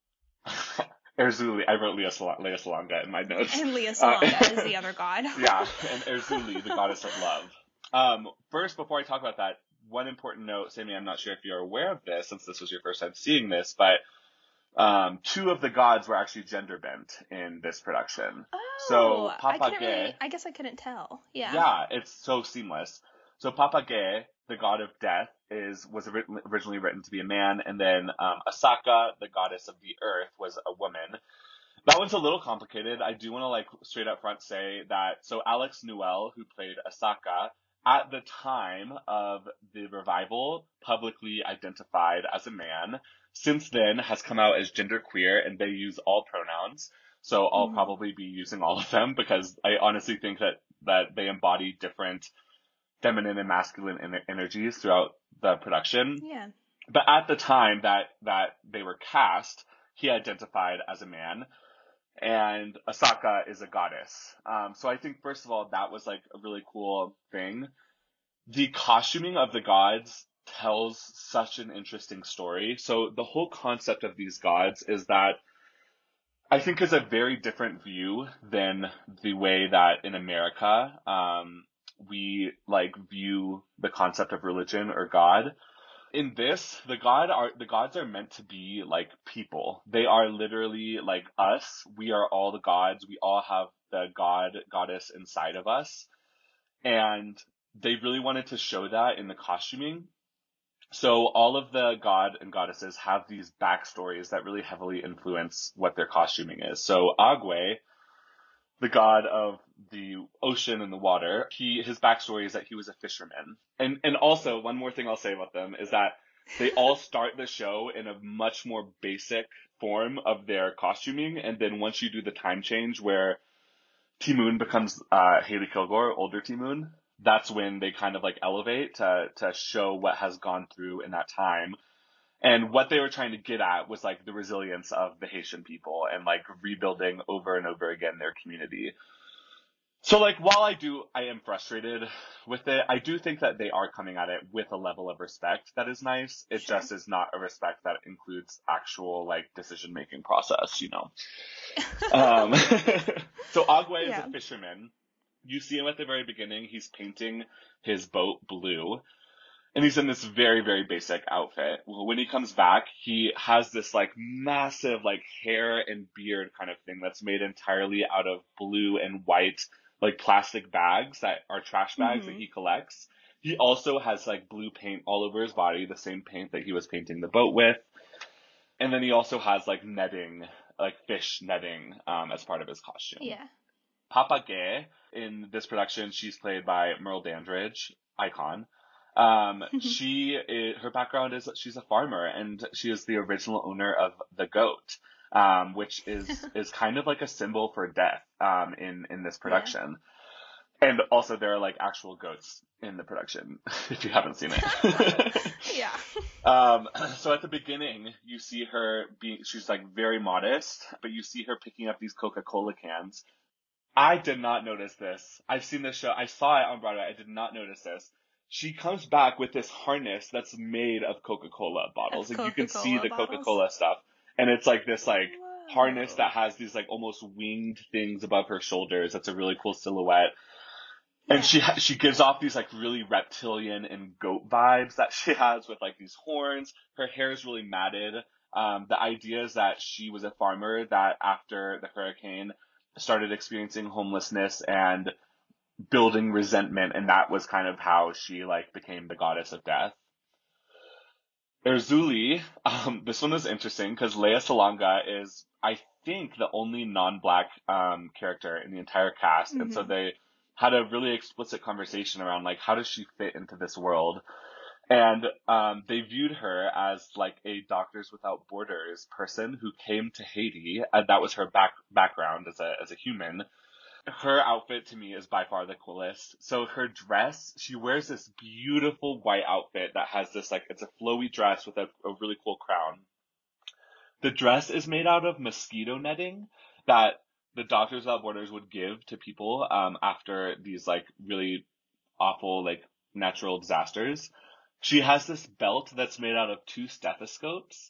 Erzuli. I wrote Lea Salonga in my notes.
And Lea Salonga uh, is the other god.
Yeah, and Erzuli, the goddess of love. Um, first, before I talk about that, one important note, Sammy, I'm not sure if you're aware of this, since this was your first time seeing this, but um, two of the gods were actually gender bent in this production.
Oh,
so
I
Papage,
really, I guess I couldn't tell. Yeah.
Yeah, it's so seamless. So Papage, the god of death, is was originally written to be a man, and then um, Asaka, the goddess of the earth, was a woman. That one's a little complicated. I do want to like straight up front say that so Alex Newell, who played Asaka, at the time of the revival, publicly identified as a man. Since then, has come out as genderqueer, and they use all pronouns. So I'll mm-hmm. probably be using all of them because I honestly think that that they embody different feminine and masculine en- energies throughout the production.
Yeah.
But at the time that that they were cast, he identified as a man. And Asaka is a goddess. Um, so I think, first of all, that was like a really cool thing. The costuming of the gods tells such an interesting story. So the whole concept of these gods is that I think is a very different view than the way that in America, um, we like view the concept of religion or God. In this, the god are the gods are meant to be like people. They are literally like us. We are all the gods. We all have the god goddess inside of us, and they really wanted to show that in the costuming. So all of the god and goddesses have these backstories that really heavily influence what their costuming is. So Agwe, the god of the ocean and the water, he his backstory is that he was a fisherman. And and also, one more thing I'll say about them is that they all start the show in a much more basic form of their costuming, and then once you do the time change where Ti Moune becomes uh, Hailey Kilgore, older Ti Moune, that's when they kind of like elevate to to show what has gone through in that time. And what they were trying to get at was like the resilience of the Haitian people and like rebuilding over and over again their community. So like while I do, I am frustrated with it, I do think that they are coming at it with a level of respect that is nice. It
Sure.
just is not a respect that includes actual like decision making process, you know. um, so Agwe
Yeah.
is a fisherman. You see him at the very beginning. He's painting his boat blue. And he's in this very, very basic outfit. Well, when he comes back, he has this like massive like hair and beard kind of thing that's made entirely out of blue and white like plastic bags that are trash bags
Mm-hmm.
that he collects. He also has like blue paint all over his body, the same paint that he was painting the boat with. And then he also has like netting, like fish netting um, as part of his costume.
Yeah.
Papage, in this production, she's played by Merle Dandridge, icon. Um, she, is, her background is that she's a farmer, and she is the original owner of the goat, um, which is, is kind of like a symbol for death, um, in, in this production. Yeah. And also there are like actual goats in the production, if you haven't seen it.
Yeah.
Um, so at the beginning, you see her being, she's like very modest, but you see her picking up these Coca-Cola cans. I did not notice this. I've seen this show. I saw it on Broadway. I did not notice this. She comes back with this harness that's made of Coca-Cola bottles.
Of
Like you can
Coca-Cola
see the
bottles?
Coca-Cola stuff. And it's like this like
Whoa.
harness that has these like almost winged things above her shoulders. That's a really cool silhouette.
Yeah.
And she ha- she gives off these like really reptilian and goat vibes that she has with like these horns. Her hair is really matted. Um, the idea is that she was a farmer that after the hurricane started experiencing homelessness and building resentment, and that was kind of how she like became the goddess of death. Erzuli, um, this one was interesting because Lea Salonga is, I think, the only non-black um, character in the entire cast, and so
Mm-hmm.
they had a really explicit conversation around like how does she fit into this world, and um, they viewed her as like a Doctors Without Borders person who came to Haiti, and that was her back background as a as a human. Her outfit to me is by far the coolest. So her dress, she wears this beautiful white outfit that has this like, it's a flowy dress with a, a really cool crown. The dress is made out of mosquito netting that the Doctors Without Borders would give to people um, after these like really awful like natural disasters. She has this belt that's made out of two stethoscopes,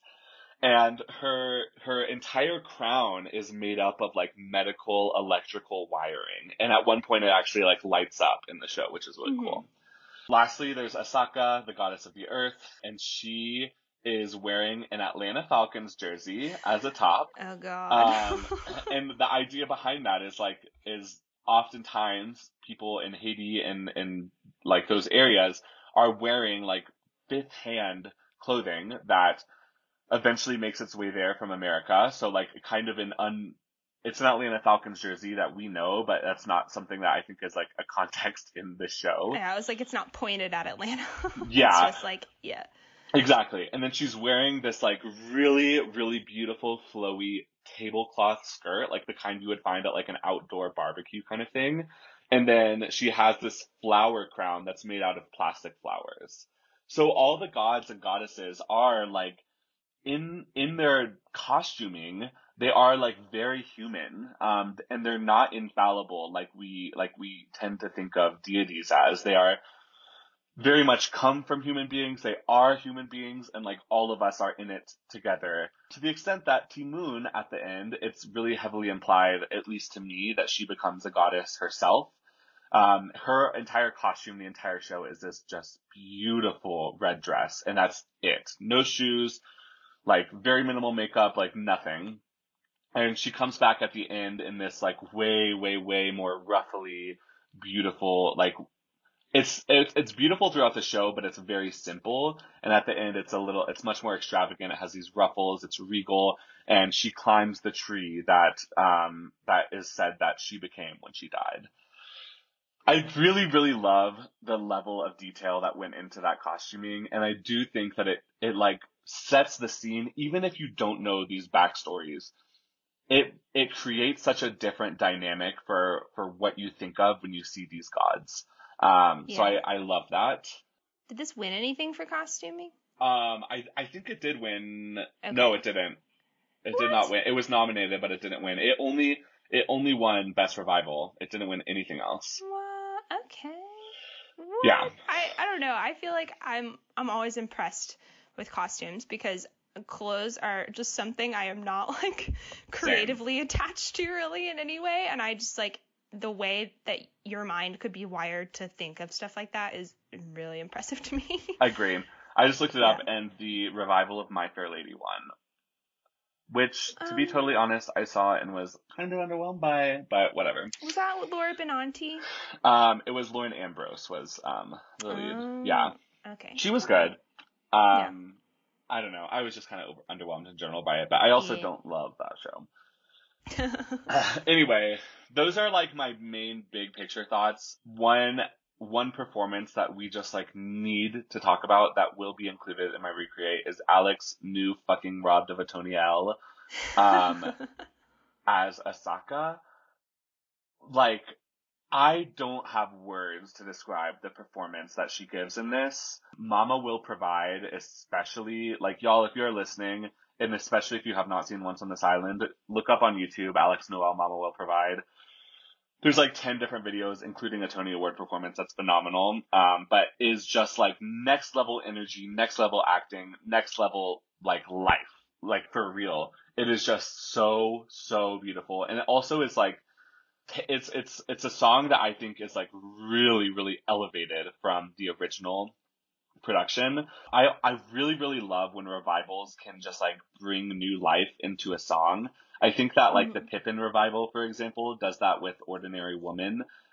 and her her entire crown is made up of like medical electrical wiring, and at one point it actually like lights up in the show, which is really
Mm-hmm.
cool. Lastly, there's Asaka, the goddess of the earth, and she is wearing an Atlanta Falcons jersey as a top.
Oh God.
Um, and the idea behind that is like is oftentimes people in Haiti and and like those areas are wearing like fifth hand clothing that eventually makes its way there from America. So like kind of an un, it's an Atlanta Falcons jersey that we know, but that's not something that I think is like a context in this show.
Yeah, I was like, it's not pointed at Atlanta.
Yeah.
It's just like, yeah.
Exactly. And then she's wearing this like really, really beautiful flowy tablecloth skirt, like the kind you would find at like an outdoor barbecue kind of thing. And then she has this flower crown that's made out of plastic flowers. So all the gods and goddesses are like in in their costuming, they are like very human, um, and they're not infallible like we like we tend to think of deities as. They are very much come from human beings. They are human beings, and like all of us are in it together. To the extent that Ti Moon at the end, it's really heavily implied, at least to me, that she becomes a goddess herself. Um, her entire costume, the entire show, is this just beautiful red dress, and that's it. No shoes, like very minimal makeup, like nothing. And she comes back at the end in this like way, way, way more ruffly, beautiful, like it's, it's, it's beautiful throughout the show, but it's very simple. And at the end, it's a little, it's much more extravagant. It has these ruffles, it's regal, and she climbs the tree that, um, that is said that she became when she died. I really, really love the level of detail that went into that costuming, and I do think that it, it like sets the scene, even if you don't know these backstories. It it creates such a different dynamic for for what you think of when you see these gods. Um, so
Yeah.
I I love that.
Did this win anything for costuming?
Um, I I think it did win.
Okay.
No, it didn't. It did not
What?
win. It was nominated, but it didn't win. It only it only won Best Revival. It didn't win anything else.
What? Okay. What?
Yeah.
I, I don't know. I feel like I'm I'm always impressed with costumes because clothes are just something I am not like creatively attached to really in any way, and I just like the way that your mind could be wired to think of stuff like that is really impressive to me.
I agree. I just looked it up,
Yeah.
and the revival of My Fair Lady won. Which, to be
Um,
totally honest, I saw and was kind of underwhelmed by, but whatever.
Was that with Laura Benanti?
Um, it was Lauren Ambrose was um the lead.
Um,
Yeah,
Okay.
she was
Okay.
good. Um, I don't know. I was just kind of over- underwhelmed in general by it, but I also
Yeah.
don't love that show. Anyway, those are like my main big picture thoughts. One one performance that we just like need to talk about that will be included in my recreate is Alex new fucking Rob de Vitoniel um as Asaka. Like, I don't have words to describe the performance that she gives in this. Mama Will Provide, especially, like, y'all, if you're listening, and especially if you have not seen Once on This Island, look up on YouTube, Alex Noel, Mama Will Provide. There's like ten different videos, including a Tony Award performance that's phenomenal, um, but is just like next level energy, next level acting, next level like life, like for real. It is just so, so beautiful. And it also is like, it's, it's, it's a song that I think is like really, really elevated from the original production. I, I really, really love when revivals can just like bring new life into a song. I think that like the
Mhm.
Pippin revival, for example, does that with Ordinary Woman.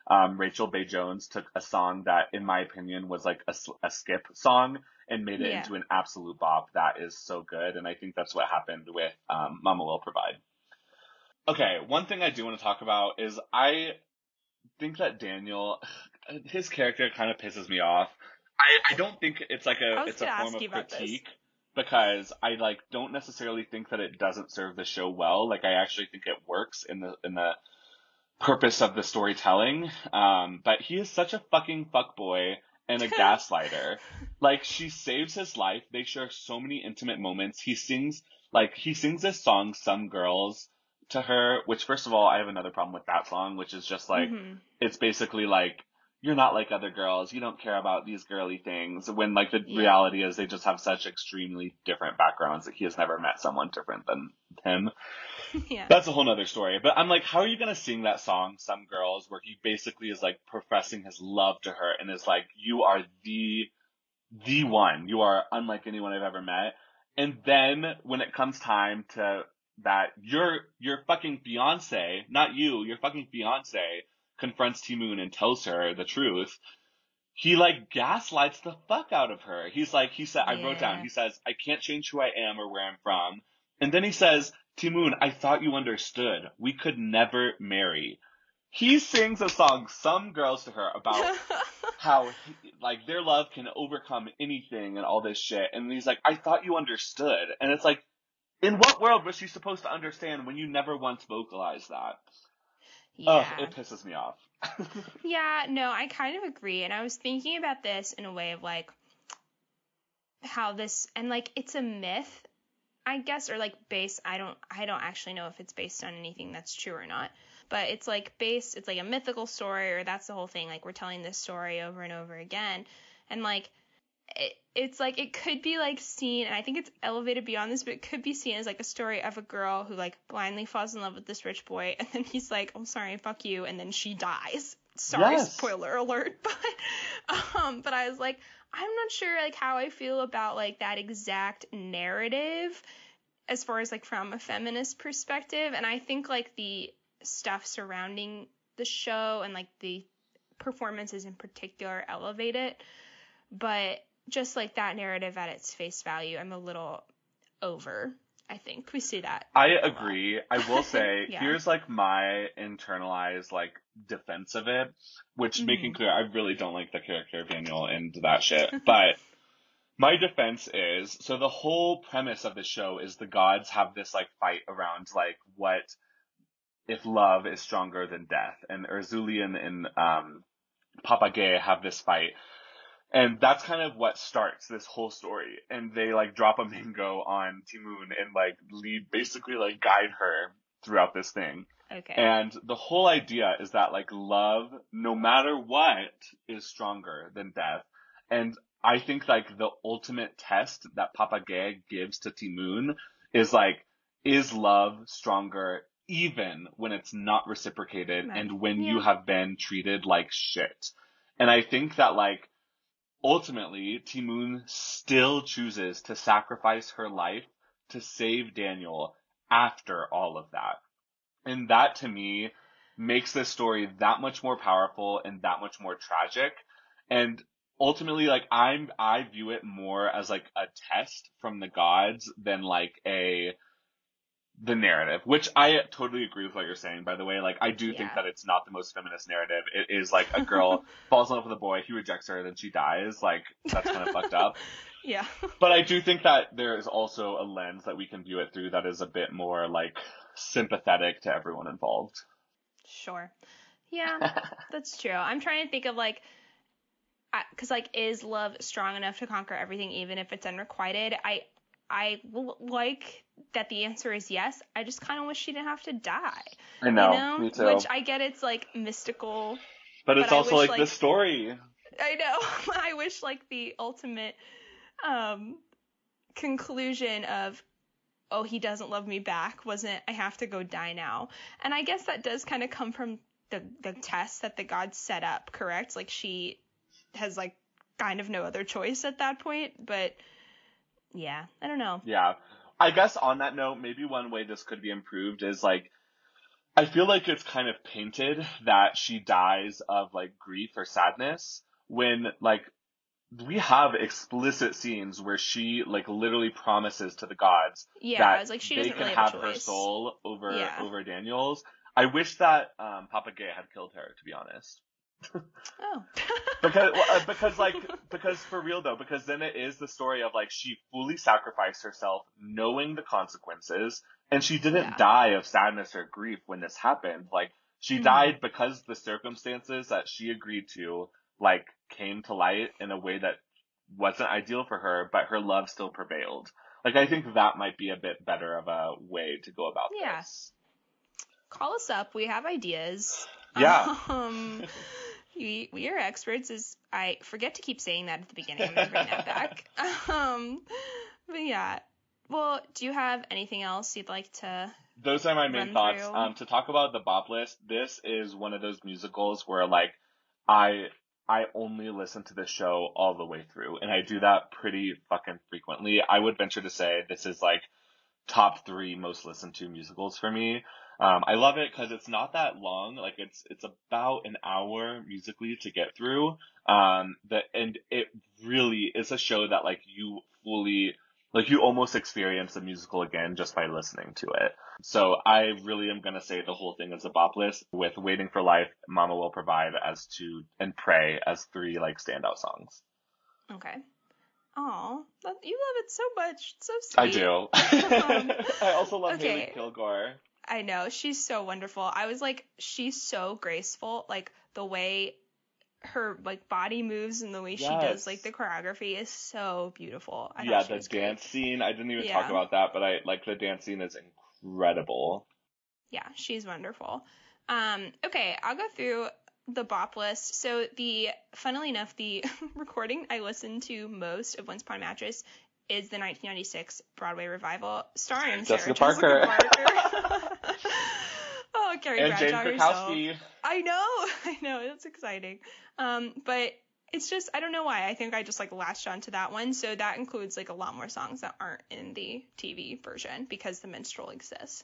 um, Rachel Bay Jones took a song that, in my opinion, was like a, a skip song and made it
Yeah.
into an absolute bop that is so good. And I think that's what happened with um, Mama Will Provide. Okay, one thing I do want to talk about is I think that Daniel, his character kind of pisses me off. I, I don't think it's like
I
a
was
it's a
gonna
form
ask
of
you about this.
critique because I like don't necessarily think that it doesn't serve the show well. Like I actually think it works in the in the purpose of the storytelling. Um, but he is such a fucking fuckboy and a gaslighter. Like she saves his life. They share so many intimate moments. He sings like he sings this song, Some Girls, to her, which first of all, I have another problem with that song, which is just like,
Mm-hmm.
it's basically like, you're not like other girls. You don't care about these girly things. When like the
Yeah.
reality is they just have such extremely different backgrounds that he has never met someone different than him.
Yeah.
That's a whole nother story. But I'm like, how are you going to sing that song, Some Girls, where he basically is like professing his love to her and is like, you are the, the one. You are unlike anyone I've ever met. And then when it comes time to that, your, your fucking fiance, not you, your fucking fiance confronts Ti Moon and tells her the truth. He like gaslights the fuck out of her. He's like, he said, I wrote down,
Yeah.
he says, I can't change who I am or where I'm from. And then he says, Ti Moon, I thought you understood. We could never marry. He sings a song, Some Girls, to her about how he, like their love can overcome anything and all this shit. And he's like, I thought you understood. And it's like, in what world was she supposed to understand when you never once vocalized that?
Yeah.
Ugh, it pisses me off.
Yeah, no, I kind of agree. And I was thinking about this in a way of like how this, and like it's a myth, I guess, or like based, I don't, I don't actually know if it's based on anything that's true or not, but it's like based, it's like a mythical story, or that's the whole thing. Like we're telling this story over and over again. And like, it, it's like, it could be like seen, and I think it's elevated beyond this, but it could be seen as like a story of a girl who like blindly falls in love with this rich boy, and then he's like, I'm sorry, fuck you, and then she dies. Sorry,
Yes.
spoiler alert, but, um, but I was like, I'm not sure like how I feel about like that exact narrative as far as like from a feminist perspective. And I think like the stuff surrounding the show and like the performances in particular elevate it, but just like that narrative at its face value, I'm a little over. I think we see that.
I agree. I will say,
Yeah.
here's like my internalized like defense of it, which
Mm-hmm.
making clear, I really don't like the character of Daniel and that shit. But my defense is, so the whole premise of the show is the gods have this like fight around like what if love is stronger than death, and Erzulian and um, Papagay have this fight. And that's kind of what starts this whole story. And they like drop a mango on Ti Moon and like lead, basically like guide her throughout this thing.
Okay.
And the whole idea is that like love, no matter what, is stronger than death. And I think like the ultimate test that Papagay gives to Ti Moon is like, is love stronger even when it's not reciprocated
Right.
and when
Yeah.
you have been treated like shit? And I think that like, ultimately, Ti Moon still chooses to sacrifice her life to save Daniel after all of that. And that, to me, makes this story that much more powerful and that much more tragic. And ultimately, like, I'm, I view it more as, like, a test from the gods than, like, a, the narrative, which I totally agree with what you're saying, by the way. Like, I do think
Yeah.
that it's not the most feminist narrative. It is, like, a girl falls in love with a boy, he rejects her, then she dies. Like, that's kind of fucked up.
Yeah.
But I do think that there is also a lens that we can view it through that is a bit more, like, sympathetic to everyone involved.
Sure. Yeah, that's true. I'm trying to think of, like, because, like, is love strong enough to conquer everything, even if it's unrequited? I, I l- like that the answer is yes. I just kind of wish she didn't have to die.
I know,
you know?
me too.
Which I get it's, like, mystical.
But it's
but I
also,
wish,
like,
like-
the story.
I know. I wish, like, the ultimate um, conclusion of, oh, he doesn't love me back wasn't, I have to go die now. And I guess that does kind of come from the, the test that the gods set up, correct? Like, she has, like, kind of no other choice at that point. But, yeah, I don't know.
Yeah. I guess on that note, maybe one way this could be improved is, like, I feel like it's kind of painted that she dies of like grief or sadness when like we have explicit scenes where she like literally promises to the gods
Yeah, I
that
was like, she
they
doesn't
can
really have
have
a
her
choice.
soul over
Yeah.
over Daniel's. I wish that um, Papa Gay had killed her, to be honest.
Oh.
Because well, uh, because like because for real though, because then it is the story of like she fully sacrificed herself knowing the consequences, and she didn't
Yeah.
die of sadness or grief when this happened. Like she
Mhm.
died because the circumstances that she agreed to like came to light in a way that wasn't ideal for her, but her love still prevailed. Like I think that might be a bit better of a way to go about
Yeah.
this.
Call us up. We have ideas.
Yeah.
Um, we we are experts. As I forget to keep saying that at the beginning. I'm gonna bring that back. Um, but yeah. Well, do you have anything else you'd like to?
Those are my main
Run
thoughts.
through.
Um, to talk about the Bop List, this is one of those musicals where like I I only listen to this show all the way through, and I do that pretty fucking frequently. I would venture to say this is like top three most listened to musicals for me. Um, I love it because it's not that long. Like it's it's about an hour musically to get through. Um, that and it really is a show that like you fully like you almost experience the musical again just by listening to it. So I really am gonna say the whole thing is a bop list with "Waiting for Life," "Mama Will Provide" as two, and "Pray" as three like standout songs.
Okay. Aw, that- you love it so much. It's so
I
sweet.
do.
Um,
I also love
okay.
Haley Kilgore.
I know, she's so wonderful. I was like, she's so graceful. Like the way her like body moves and the way she does
Yes.
like the choreography is so beautiful. I
Yeah,
thought she
the
was great.
dance scene. I didn't even
Yeah.
talk about that, but I like the dance scene is incredible.
Yeah, she's wonderful. Um, okay, I'll go through the bop list. So the, funnily enough, the recording I listened to most of Once Upon a Mattress is the nineteen ninety-six Broadway revival starring
Jessica
Sarah
Parker.
Jessica Parker. Oh, Carrie
And James
Bradshaw herself.
Krakowski.
I know, I know, it's exciting. Um, but it's just, I don't know why. I think I just like latched onto that one. So that includes like a lot more songs that aren't in the T V version because the minstrel exists.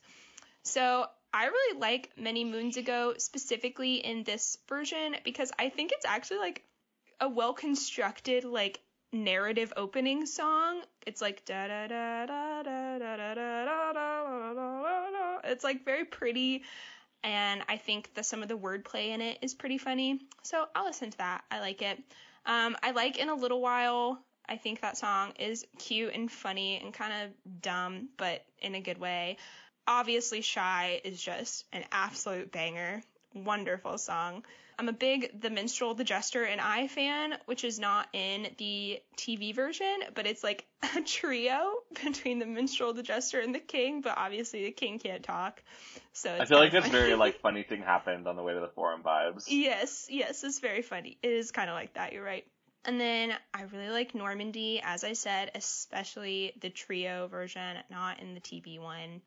So I really like Many Moons Ago specifically in this version because I think it's actually like a well-constructed like narrative opening song. It's like da da da da da da da da da da da. It's like very pretty, and I think that some of the wordplay in it is pretty funny. So I'll listen to that. I like it. Um, I like In a Little While. I think that song is cute and funny and kind of dumb, but in a good way. Obviously, Shy is just an absolute banger. Wonderful song. I'm a big The Minstrel, the Jester, and I fan, which is not in the T V version, but it's like a trio between the Minstrel, the Jester, and the King, but obviously the King can't talk. So it's
I feel like
kinda
it's
funny.
very like funny thing happened on the way to the forum vibes.
Yes, yes, it's very funny. It is kind of like that, you're right. And then I really like Normandy, as I said, especially the trio version, not in the T V one.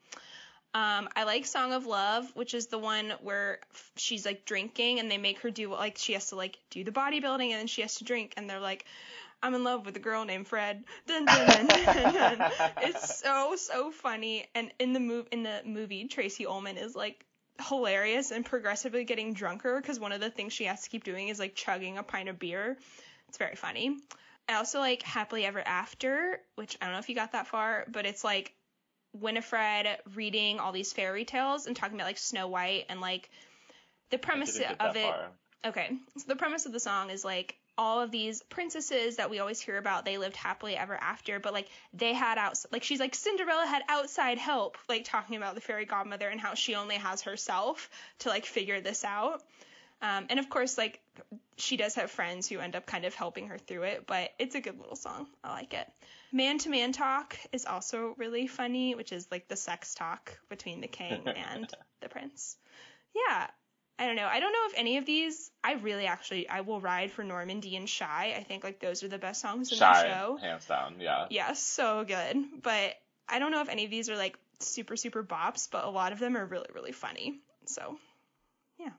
Um, I like Song of Love, which is the one where f- she's like drinking and they make her do like she has to like do the bodybuilding and then she has to drink and they're like, I'm in love with a girl named Fred. Dun, dun, dun, dun, dun. It's so so funny. And in the move in the movie, Tracy Ullman is like hilarious and progressively getting drunker because one of the things she has to keep doing is like chugging a pint of beer. It's very funny. I also like Happily Ever After, which I don't know if you got that far, but it's like Winifred reading all these fairy tales and talking about like Snow White and like the premise
I didn't get
of
that
it.
far.
Okay, so the premise of the song is like all of these princesses that we always hear about, they lived happily ever after, but like they had out like she's like Cinderella had outside help, like talking about the fairy godmother and how she only has herself to like figure this out. Um, and of course, like she does have friends who end up kind of helping her through it, but it's a good little song. I like it. Man to Man Talk is also really funny, which is like the sex talk between the king and the prince. Yeah, I don't know. I don't know if any of these, I really actually, I will ride for Normandy and Shy. I think like those are the best songs in
Shy,
the show.
hands down, yeah.
Yeah, so good. But I don't know if any of these are like super, super bops, but a lot of them are really, really funny. So, yeah.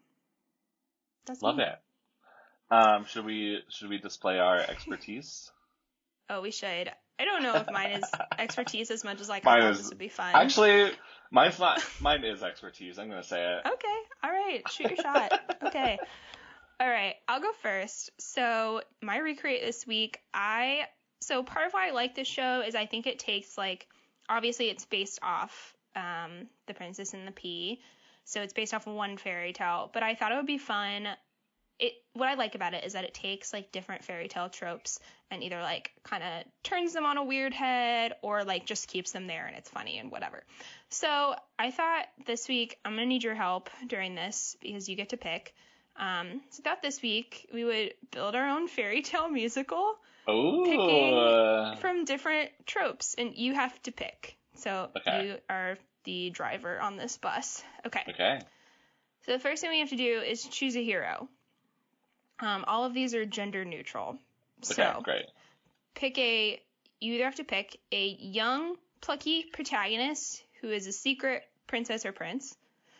That's
Love
me.
it. Um, should we should we display our expertise?
Oh, we should. I don't know if mine is expertise as much as like
Mine
I thought
is-
this would be fun.
Actually, mine's not. Mine is expertise. I'm gonna say it.
Okay, all right, shoot your shot. Okay. All right, I'll go first. So my recreate this week, I so part of why I like this show is I think it takes like obviously it's based off um, The Princess and the Pea, so it's based off of one fairy tale. But I thought it would be fun. It what I like about it is that it takes like different fairy tale tropes and either like kind of turns them on a weird head or like just keeps them there and it's funny and whatever. So I thought this week I'm gonna need your help during this because you get to pick. Um, so I thought this week we would build our own fairy tale musical
Ooh.
Picking from different tropes, and you have to pick. So
Okay.
you are the driver on this bus. Okay.
Okay.
So the first thing we have to do is choose a hero. Um, all of these are gender neutral. So
Okay. Great.
pick a, you either have to pick a young, plucky protagonist who is a secret princess or prince,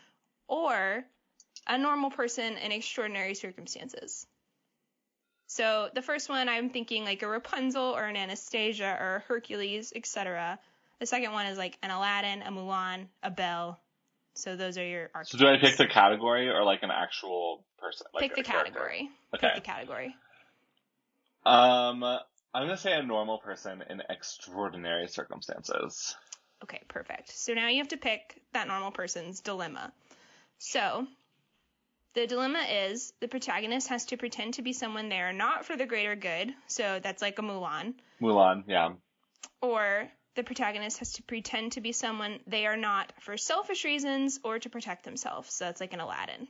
or a normal person in extraordinary circumstances. So the first one, I'm thinking like a Rapunzel or an Anastasia or a Hercules, et cetera. The second one is like an Aladdin, a Mulan, a Belle. So those are your archetypes.
So do I pick the category or like an actual person? Like
Pick
a
the
character?
category.
Okay.
Pick the category.
Um, I'm gonna say a normal person in extraordinary circumstances.
Okay, perfect. So now you have to pick that normal person's dilemma. So the dilemma is the protagonist has to pretend to be someone they are not for the greater good. So that's like a Mulan.
Mulan, yeah.
Or the protagonist has to pretend to be someone they are not for selfish reasons or to protect themselves. So that's like an Aladdin.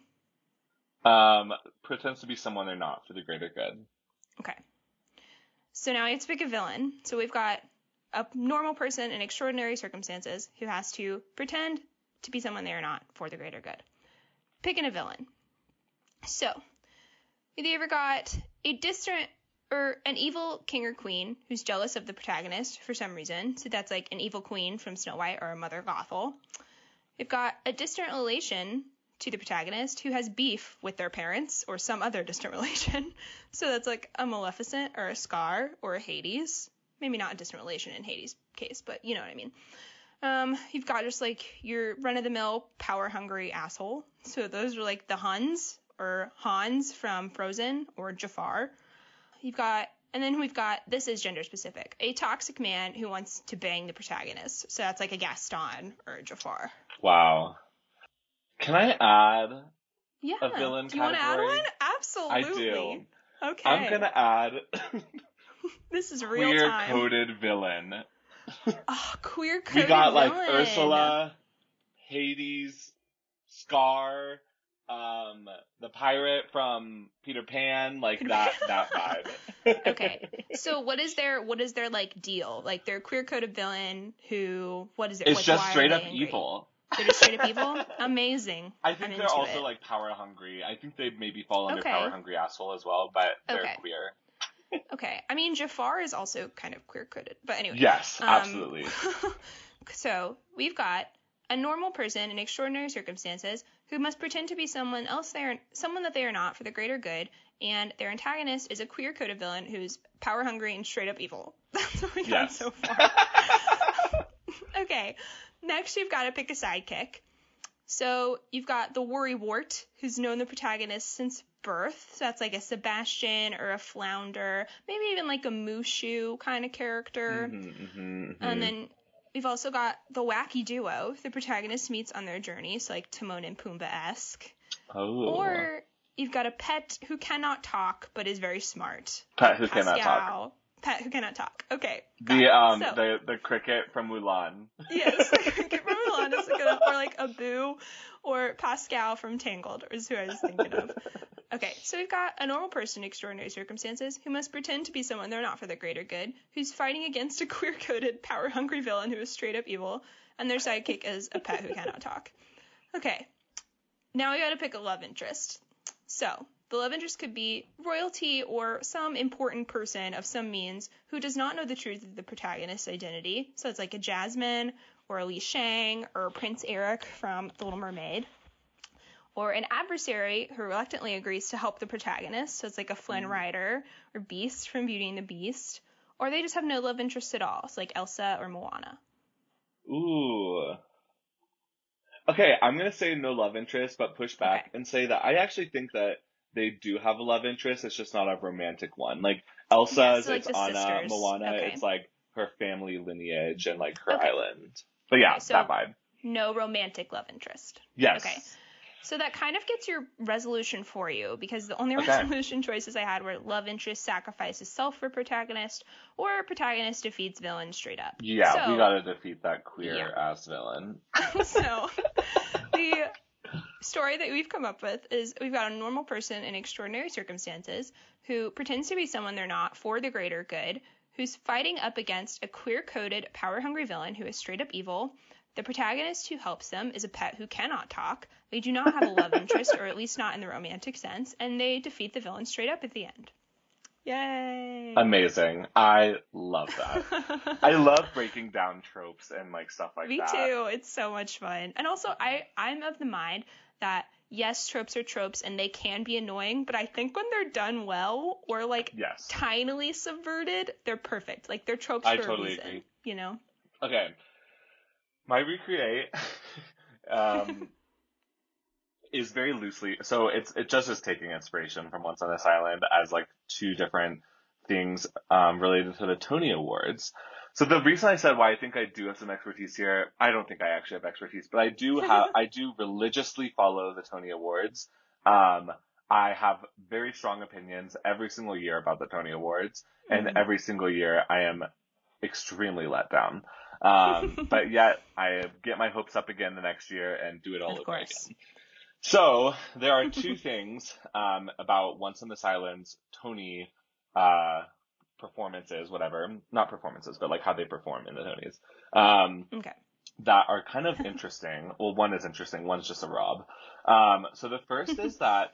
Um, pretends to be someone they're not for the greater good.
Okay. So now we have to pick a villain. So we've got a normal person in extraordinary circumstances who has to pretend to be someone they are not for the greater good. Picking a villain. So, we've either got a distant or an evil king or queen who's jealous of the protagonist for some reason. So that's like an evil queen from Snow White or Mother Gothel. We've got a distant relation to the protagonist who has beef with their parents or some other distant relation. So that's like a Maleficent or a Scar or a Hades. Maybe not a distant relation in Hades' case, but you know what I mean. Um, you've got just like your run-of-the-mill power-hungry asshole. So those are like the Huns or Hans from Frozen or Jafar. You've got, and then we've got, this is gender specific, a toxic man who wants to bang the protagonist. So that's like a Gaston or a Jafar.
Wow. Can I add
Yeah.
a villain
Do you want to add
category?
one? Absolutely.
I do.
Okay.
I'm gonna add
This is real
queer
time.
coded villain.
Oh, queer
We
coded
got like
villain.
Ursula, Hades, Scar, um, the pirate from Peter Pan, like
Peter
that
Pan.
that vibe.
Okay. So what is their what is their like deal? Like they're queer coded villain who what is it?
It's
like,
just
why are
straight
they
up
angry?
evil.
They're just straight up evil? Amazing.
I think
I'm
they're
into
also
it.
like power hungry. I think they maybe fall under
Okay.
power hungry asshole as well, but they're
Okay.
queer.
Okay. I mean Jafar is also kind of queer coded. But anyway.
Yes,
Um,
absolutely.
So we've got a normal person in extraordinary circumstances who must pretend to be someone else they are someone that they are not for the greater good, and their antagonist is a queer coded villain who's power hungry and straight up evil. That's what we got
Yes.
so far. Okay. Next you've got to pick a sidekick. So you've got the worrywart, who's known the protagonist since birth. So that's like a Sebastian or a Flounder, maybe even like a Mushu kind of character.
Mhm, mhm, mhm.
And then we've also got the wacky duo the protagonist meets on their journey, so like Timon and Pumbaa-esque.
oh.
Or you've got a pet who cannot talk but is very smart.
Pet who cannot talk.
Pascal. Pet who cannot talk. Okay. got
The
it.
um
So-
the the cricket from Mulan.
Yes, like Cricket from Mulan is like a, or like a Boo, or Pascal from Tangled is who I was thinking of. Okay, so we've got a normal person in extraordinary circumstances who must pretend to be someone they're not for the greater good, who's fighting against a queer-coded, power-hungry villain who is straight up evil, and their sidekick is a pet who cannot talk. Okay, now we gotta pick a love interest. So, the love interest could be royalty or some important person of some means who does not know the truth of the protagonist's identity. So it's like a Jasmine or a Li Shang or Prince Eric from The Little Mermaid. Or an adversary who reluctantly agrees to help the protagonist. So it's like a Flynn Rider or Beast from Beauty and the Beast. or they just have no love interest at all. It's like Elsa or Moana.
Ooh. Okay, I'm gonna say no love interest, but push back
Okay.
and say that I actually think that they do have a love interest. It's just not a romantic one. Like Elsa's,
Yeah, so like
it's
the
Anna.
sisters.
Moana,
Okay.
it's like her family lineage and like her
Okay.
island. But yeah,
Okay, so-
that vibe.
No romantic love interest.
Yes.
Okay. So that kind of gets your resolution for you, because the only
Okay.
resolution choices I had were love interest sacrifices self for protagonist, or protagonist defeats villain straight up.
Yeah,
So-
we gotta defeat that queer
Yeah.
ass villain.
So the story that we've come up with is we've got a normal person in extraordinary circumstances who pretends to be someone they're not for the greater good, who's fighting up against a queer-coded, power-hungry villain who is straight up evil. The protagonist who helps them is a pet who cannot talk. They do not have a love interest, or at least not in the romantic sense, and they defeat the villain straight up at the end. Yay!
Amazing. I love that. I love breaking down tropes and like stuff like
Me
that.
too. It's so much fun. And also, I, I'm of the mind that, yes, tropes are tropes and they can be annoying, but I think when they're done well or like
Yes.
tinily subverted, they're perfect. Like they're tropes
I
for
totally
a reason,
agree.
you know?
Okay. My recreate um, is very loosely, so it's it just is taking inspiration from Once on This Island as like two different things um, related to the Tony Awards. So the reason I said why I think I do have some expertise here, I don't think I actually have expertise, but I do have I do religiously follow the Tony Awards. Um, I have very strong opinions every single year about the Tony Awards, and
Mhm.
every single year I am extremely let down. Um, but yet I get my hopes up again the next year and do it all
Of
over
course.
again. So there are two things um, about Once on This Island's Tony uh, performances, whatever, not performances, but like how they perform in the Tonys, um,
Okay.
that are kind of interesting. Well, one is interesting, one's just a rob. Um, so the first is that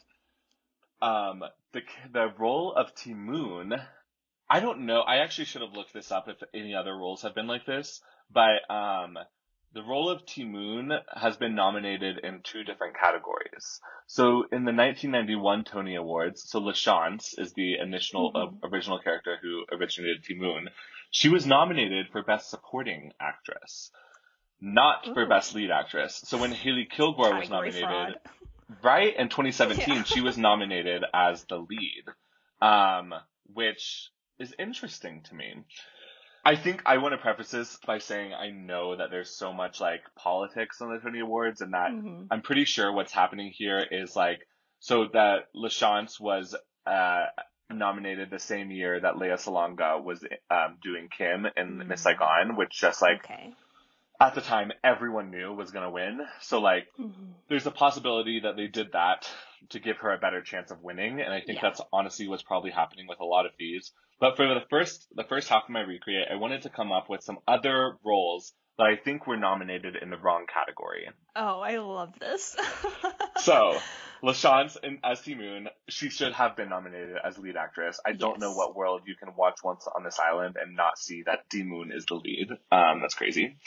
um, the the role of Timoon. I don't know. I actually should have looked this up if any other roles have been like this, but um, the role of Timoon has been nominated in two different categories. So in the nineteen ninety-one Tony Awards, so LaChance is the initial
Mhm.
uh, original character who originated Timoon. She was nominated for Best Supporting Actress, not for
Ooh.
Best Lead Actress. So when Haley Kilgore was
Category
nominated,
fraud.
right, in twenty seventeen,
Yeah.
she was nominated as the lead, um, which is interesting to me. I think I want to preface this by saying I know that there's so much like politics on the Tony Awards, and that
Mhm.
I'm pretty sure what's happening here is like, so that LaChance was uh, nominated the same year that Lea Salonga was um, doing Kim in
Mm.
Miss Saigon, which just like
Okay.
at the time everyone knew was going to win. So like
Mhm.
there's a possibility that they did that to give her a better chance of winning, and I think
Yeah.
that's honestly what's probably happening with a lot of these. But for the first the first half of my recreate, I wanted to come up with some other roles that I think were nominated in the wrong category.
Oh, I love this.
So, LaChance in as Timoon, she should have been nominated as lead actress. I don't know
Yes.
what world you can watch Once on This Island and not see that Timoon is the lead. Um, that's crazy.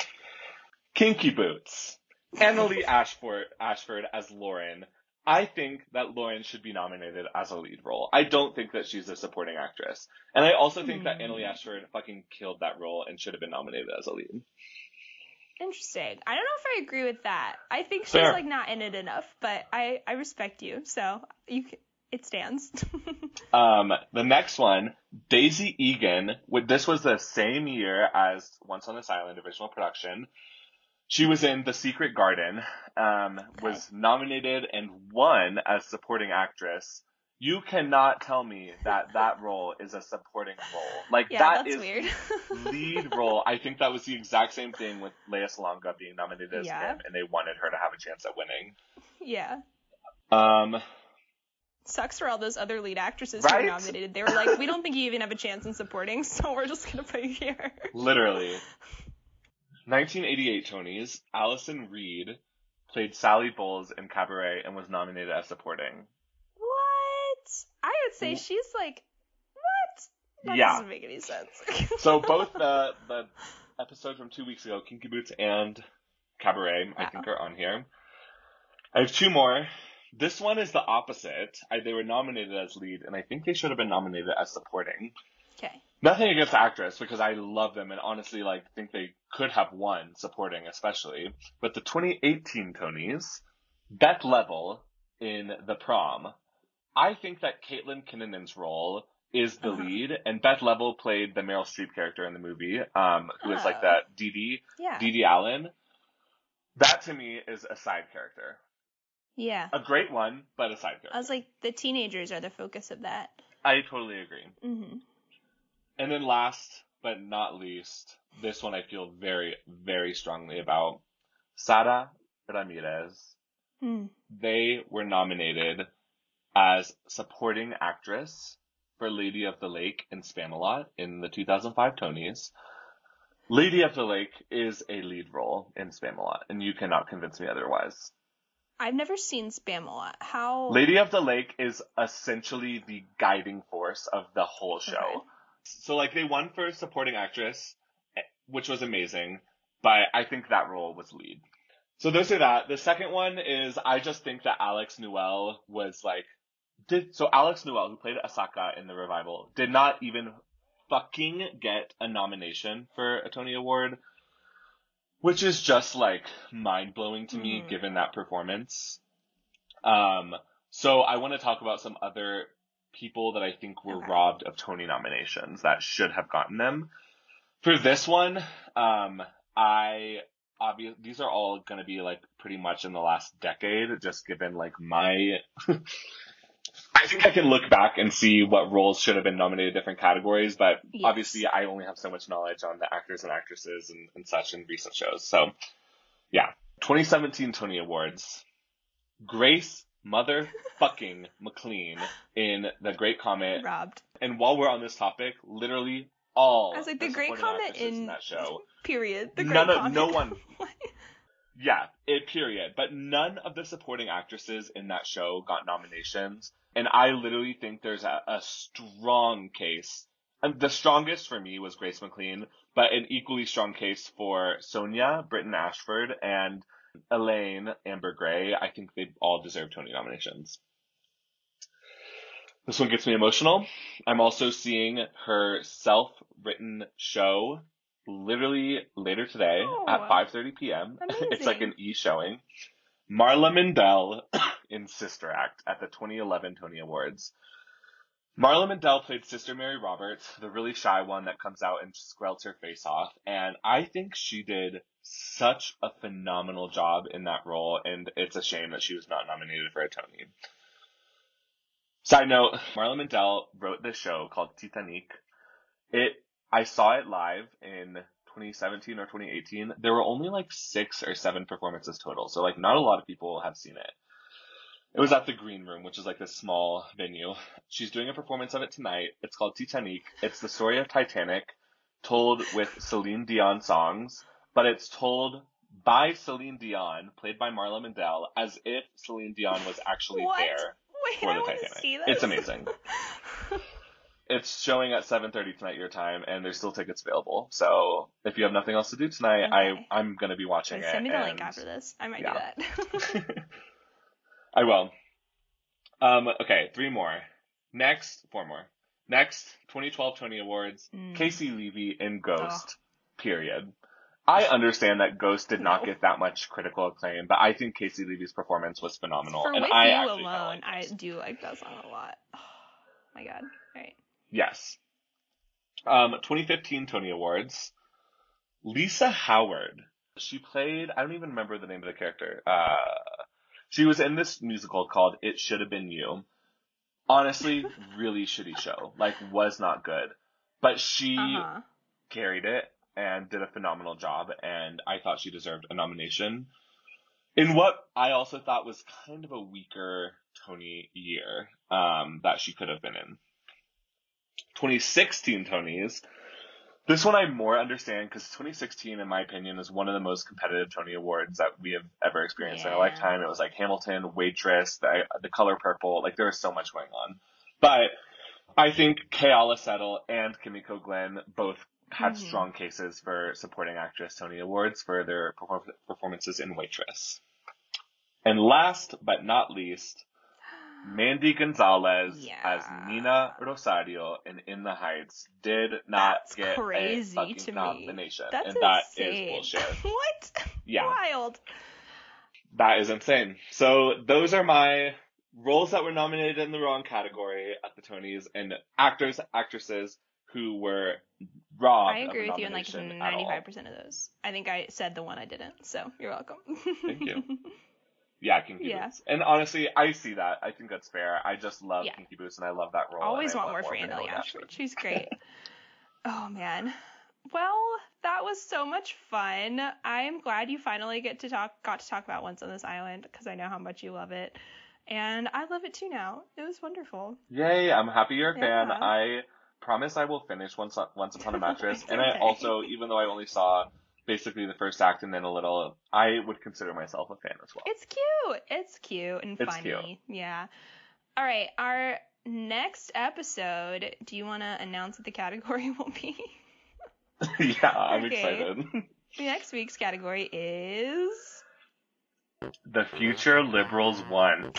Kinky Boots. Annalie Ashford, Ashford as Lauren. I think that Lauren should be nominated as a lead role. I don't think that she's a supporting actress. And I also think that
Hmm.
Annalie Ashford fucking killed that role and should have been nominated as a lead.
Interesting. I don't know if I agree with that. I think she's
Fair.
like not in it enough, but I I respect you, so you c- it stands.
Um, the next one, Daisy Egan. With This was the same year as Once on This Island original production. She was in The Secret Garden, um, was nominated and won as supporting actress. You cannot tell me that that role is a supporting role. Like,
Yeah,
that
that's
is
weird.
the lead role. I think that was the exact same thing with Lea Salonga being nominated as
Yeah.
Kim, and they wanted her to have a chance at winning.
Yeah.
Um,
Sucks for all those other lead actresses who
Right?
were nominated. They were like, we don't think you even have a chance in supporting, so we're just gonna put you here.
literally. nineteen eighty-eight Tonys, Allison Reed played Sally Bowles in Cabaret and was nominated as supporting.
What? I would say she's like, what? That
Yeah.
doesn't make any sense.
So both the the episode from two weeks ago, Kinky Boots and Cabaret, I
Wow.
think are on here. I have two more. This one is the opposite. I, they were nominated as lead, and I think they should have been nominated as supporting.
Okay.
Nothing against the actress, because I love them and honestly, like, think they could have won supporting, especially. But the twenty eighteen Tonys, Beth Level in The Prom. I think that Caitlin Kinnanon's role is the
Uh-huh.
lead, and Beth Level played the Meryl Streep character in the movie, um, who is like
Oh.
that Dee Dee,
Yeah.
Dee Dee Allen. That to me is a side character.
Yeah.
A great one, but a side character.
I was like, the teenagers are the focus of that.
I totally agree.
Mm-hmm.
And then last but not least, this one I feel very, very strongly about. Sara Ramirez.
Hmm.
They were nominated as supporting actress for Lady of the Lake in Spamalot in the two thousand five Tonys. Lady of the Lake is a lead role in Spamalot, and you cannot convince me otherwise.
I've never seen Spamalot. How?
Lady of the Lake is essentially the guiding force of the whole show.
Okay.
So, like, they won for supporting actress, which was amazing, but I think that role was lead. So those are that. The second one is, I just think that Alex Newell was, like, did, so Alex Newell, who played Asaka in the revival, did not even fucking get a nomination for a Tony Award, which is just, like, mind-blowing to me,
Mhm.
given that performance. Um, so I want to talk about some other people that I think were
Okay.
robbed of Tony nominations that should have gotten them. For this one, um, I, obvious, these are all going to be, like, pretty much in the last decade, just given, like, my, I think I can look back and see what roles should have been nominated in different categories, but
Yes.
obviously I only have so much knowledge on the actors and actresses and, and such in recent shows. So, yeah. twenty seventeen Tony Awards. Grace motherfucking McLean in The Great Comet.
Robbed.
And while we're on this topic, literally all
I was like, the Great
supporting
Comet
actresses in
in
that show.
period. The Great
None of,
Comet.
no one. Yeah, it period. But none of the supporting actresses in that show got nominations. And I literally think there's a, a strong case. And the strongest for me was Grace McLean, but an equally strong case for Sonia, Britton Ashford, and Elaine Amber Gray. I think they all deserve Tony nominations. This one gets me emotional. I'm also seeing her self-written show literally later today
Oh,
at five thirty p.m. It's like
amazing.
an e-showing. Marla Mindell in Sister Act at the twenty eleven Tony Awards. Marla Mindell played Sister Mary Roberts, the really shy one that comes out and squelts her face off, and I think she did such a phenomenal job in that role, and it's a shame that she was not nominated for a Tony. Side note, Marla Mindell wrote this show called Titanic. It, I saw it live in twenty seventeen or twenty eighteen. There were only like six or seven performances total, so like not a lot of people have seen it. It was at the Green Room, which is like this small venue. She's doing a performance of it tonight. It's called Titanic. It's the story of Titanic, told with Celine Dion songs, but it's told by Celine Dion, played by Marla Mindell, as if Celine Dion was actually
What?
there
Wait,
for
I
the
want to
Titanic.
see this.
It's amazing. It's showing at seven thirty tonight your time, and there's still tickets available. So if you have nothing else to do tonight,
Okay.
I, I'm going to be watching
Wait,
it.
send me the
and
link after this. I might
yeah.
do that.
I will. Um, okay, three more. Next, four more. Next, twenty twelve Tony Awards,
Mm.
Casey Levy in Ghost, period. I understand that Ghost did not
No.
get that much critical acclaim, but I think Casey Levy's performance was phenomenal.
For
and
With
I
You
actually kinda
Alone,
like
I
Ghost.
do like that song a lot. Oh, my God. All right.
Yes. Um, twenty fifteen Tony Awards, Lisa Howard. She played, I don't even remember the name of the character. Uh, she was in this musical called It Should Have Been You. Honestly, really shitty show. Like, was not good. But she
Uh-huh.
carried it and did a phenomenal job, and I thought she deserved a nomination. In what I also thought was kind of a weaker Tony year, um, that she could have been in. twenty sixteen Tonys. This one I more understand because twenty sixteen, in my opinion, is one of the most competitive Tony Awards that we have ever experienced in our
Yeah.
lifetime. It was like Hamilton, Waitress, the, the Color Purple. Like, there was so much going on. But I think Keala Settle and Kimiko Glenn both had
Mhm.
strong cases for supporting actress Tony Awards for their perform- performances in Waitress. And last but not least, Mandy Gonzalez
Yeah.
as Nina Rosario in In the Heights did not
That's
get
crazy
a fucking
to me.
nomination.
That's
and that
insane.
is bullshit.
What?
Yeah.
Wild.
That is insane. So those are my roles that were nominated in the wrong category at the Tonys, and actors, actresses who were robbed
I agree
of a
with you on like
nomination at all.
ninety-five percent of those. I think I said the one I didn't, so you're welcome.
Thank you. Yeah, Kinky
Yeah.
Boots. And honestly, I see that. I think that's fair. I just love
Yeah.
Kinky Boots, and I love that role.
Always
and I
want more
love
for
Vanilla
Anneli
Ashford.
Ashford. She's great. Oh, man. Well, that was so much fun. I'm glad you finally get to talk, got to talk about Once on This Island, because I know how much you love it. And I love it too now. It was wonderful.
Yay, I'm happy you're a fan.
Yeah.
I promise I will finish Once, Once Upon a Mattress.
It's
and I
okay.
also, even though I only saw basically the first act and then a little, I would consider myself a fan as well.
It's cute. It's cute and
It's
funny.
cute.
Yeah. All right. Our next episode, do you want to announce what the category will be?
Yeah, I'm
Okay.
excited.
Next week's category is...
The Future Liberals won.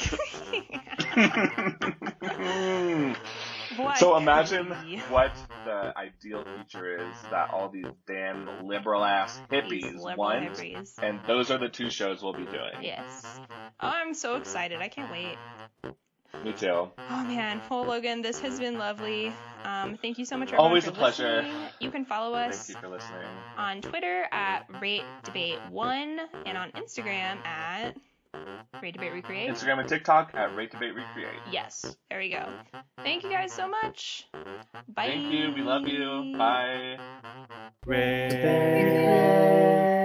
What
So
could
imagine
be?
what the ideal future is that all these damn liberal ass
These
hippies
liberal
want.
hippies.
And those are the two shows we'll be doing.
Yes. Oh, I'm so excited. I can't wait.
Me too.
Oh man, well Logan, this has been lovely. Um, thank you so much for
Always
everyone
a
for
pleasure.
listening. You can follow
Thank
us
you for listening.
on Twitter at Rate Debate One and on Instagram at Rate Debate Recreate.
Instagram and TikTok at Rate Debate Recreate.
Yes, there we go. Thank you guys so much. Bye.
Thank you. We love you. Bye.
Red.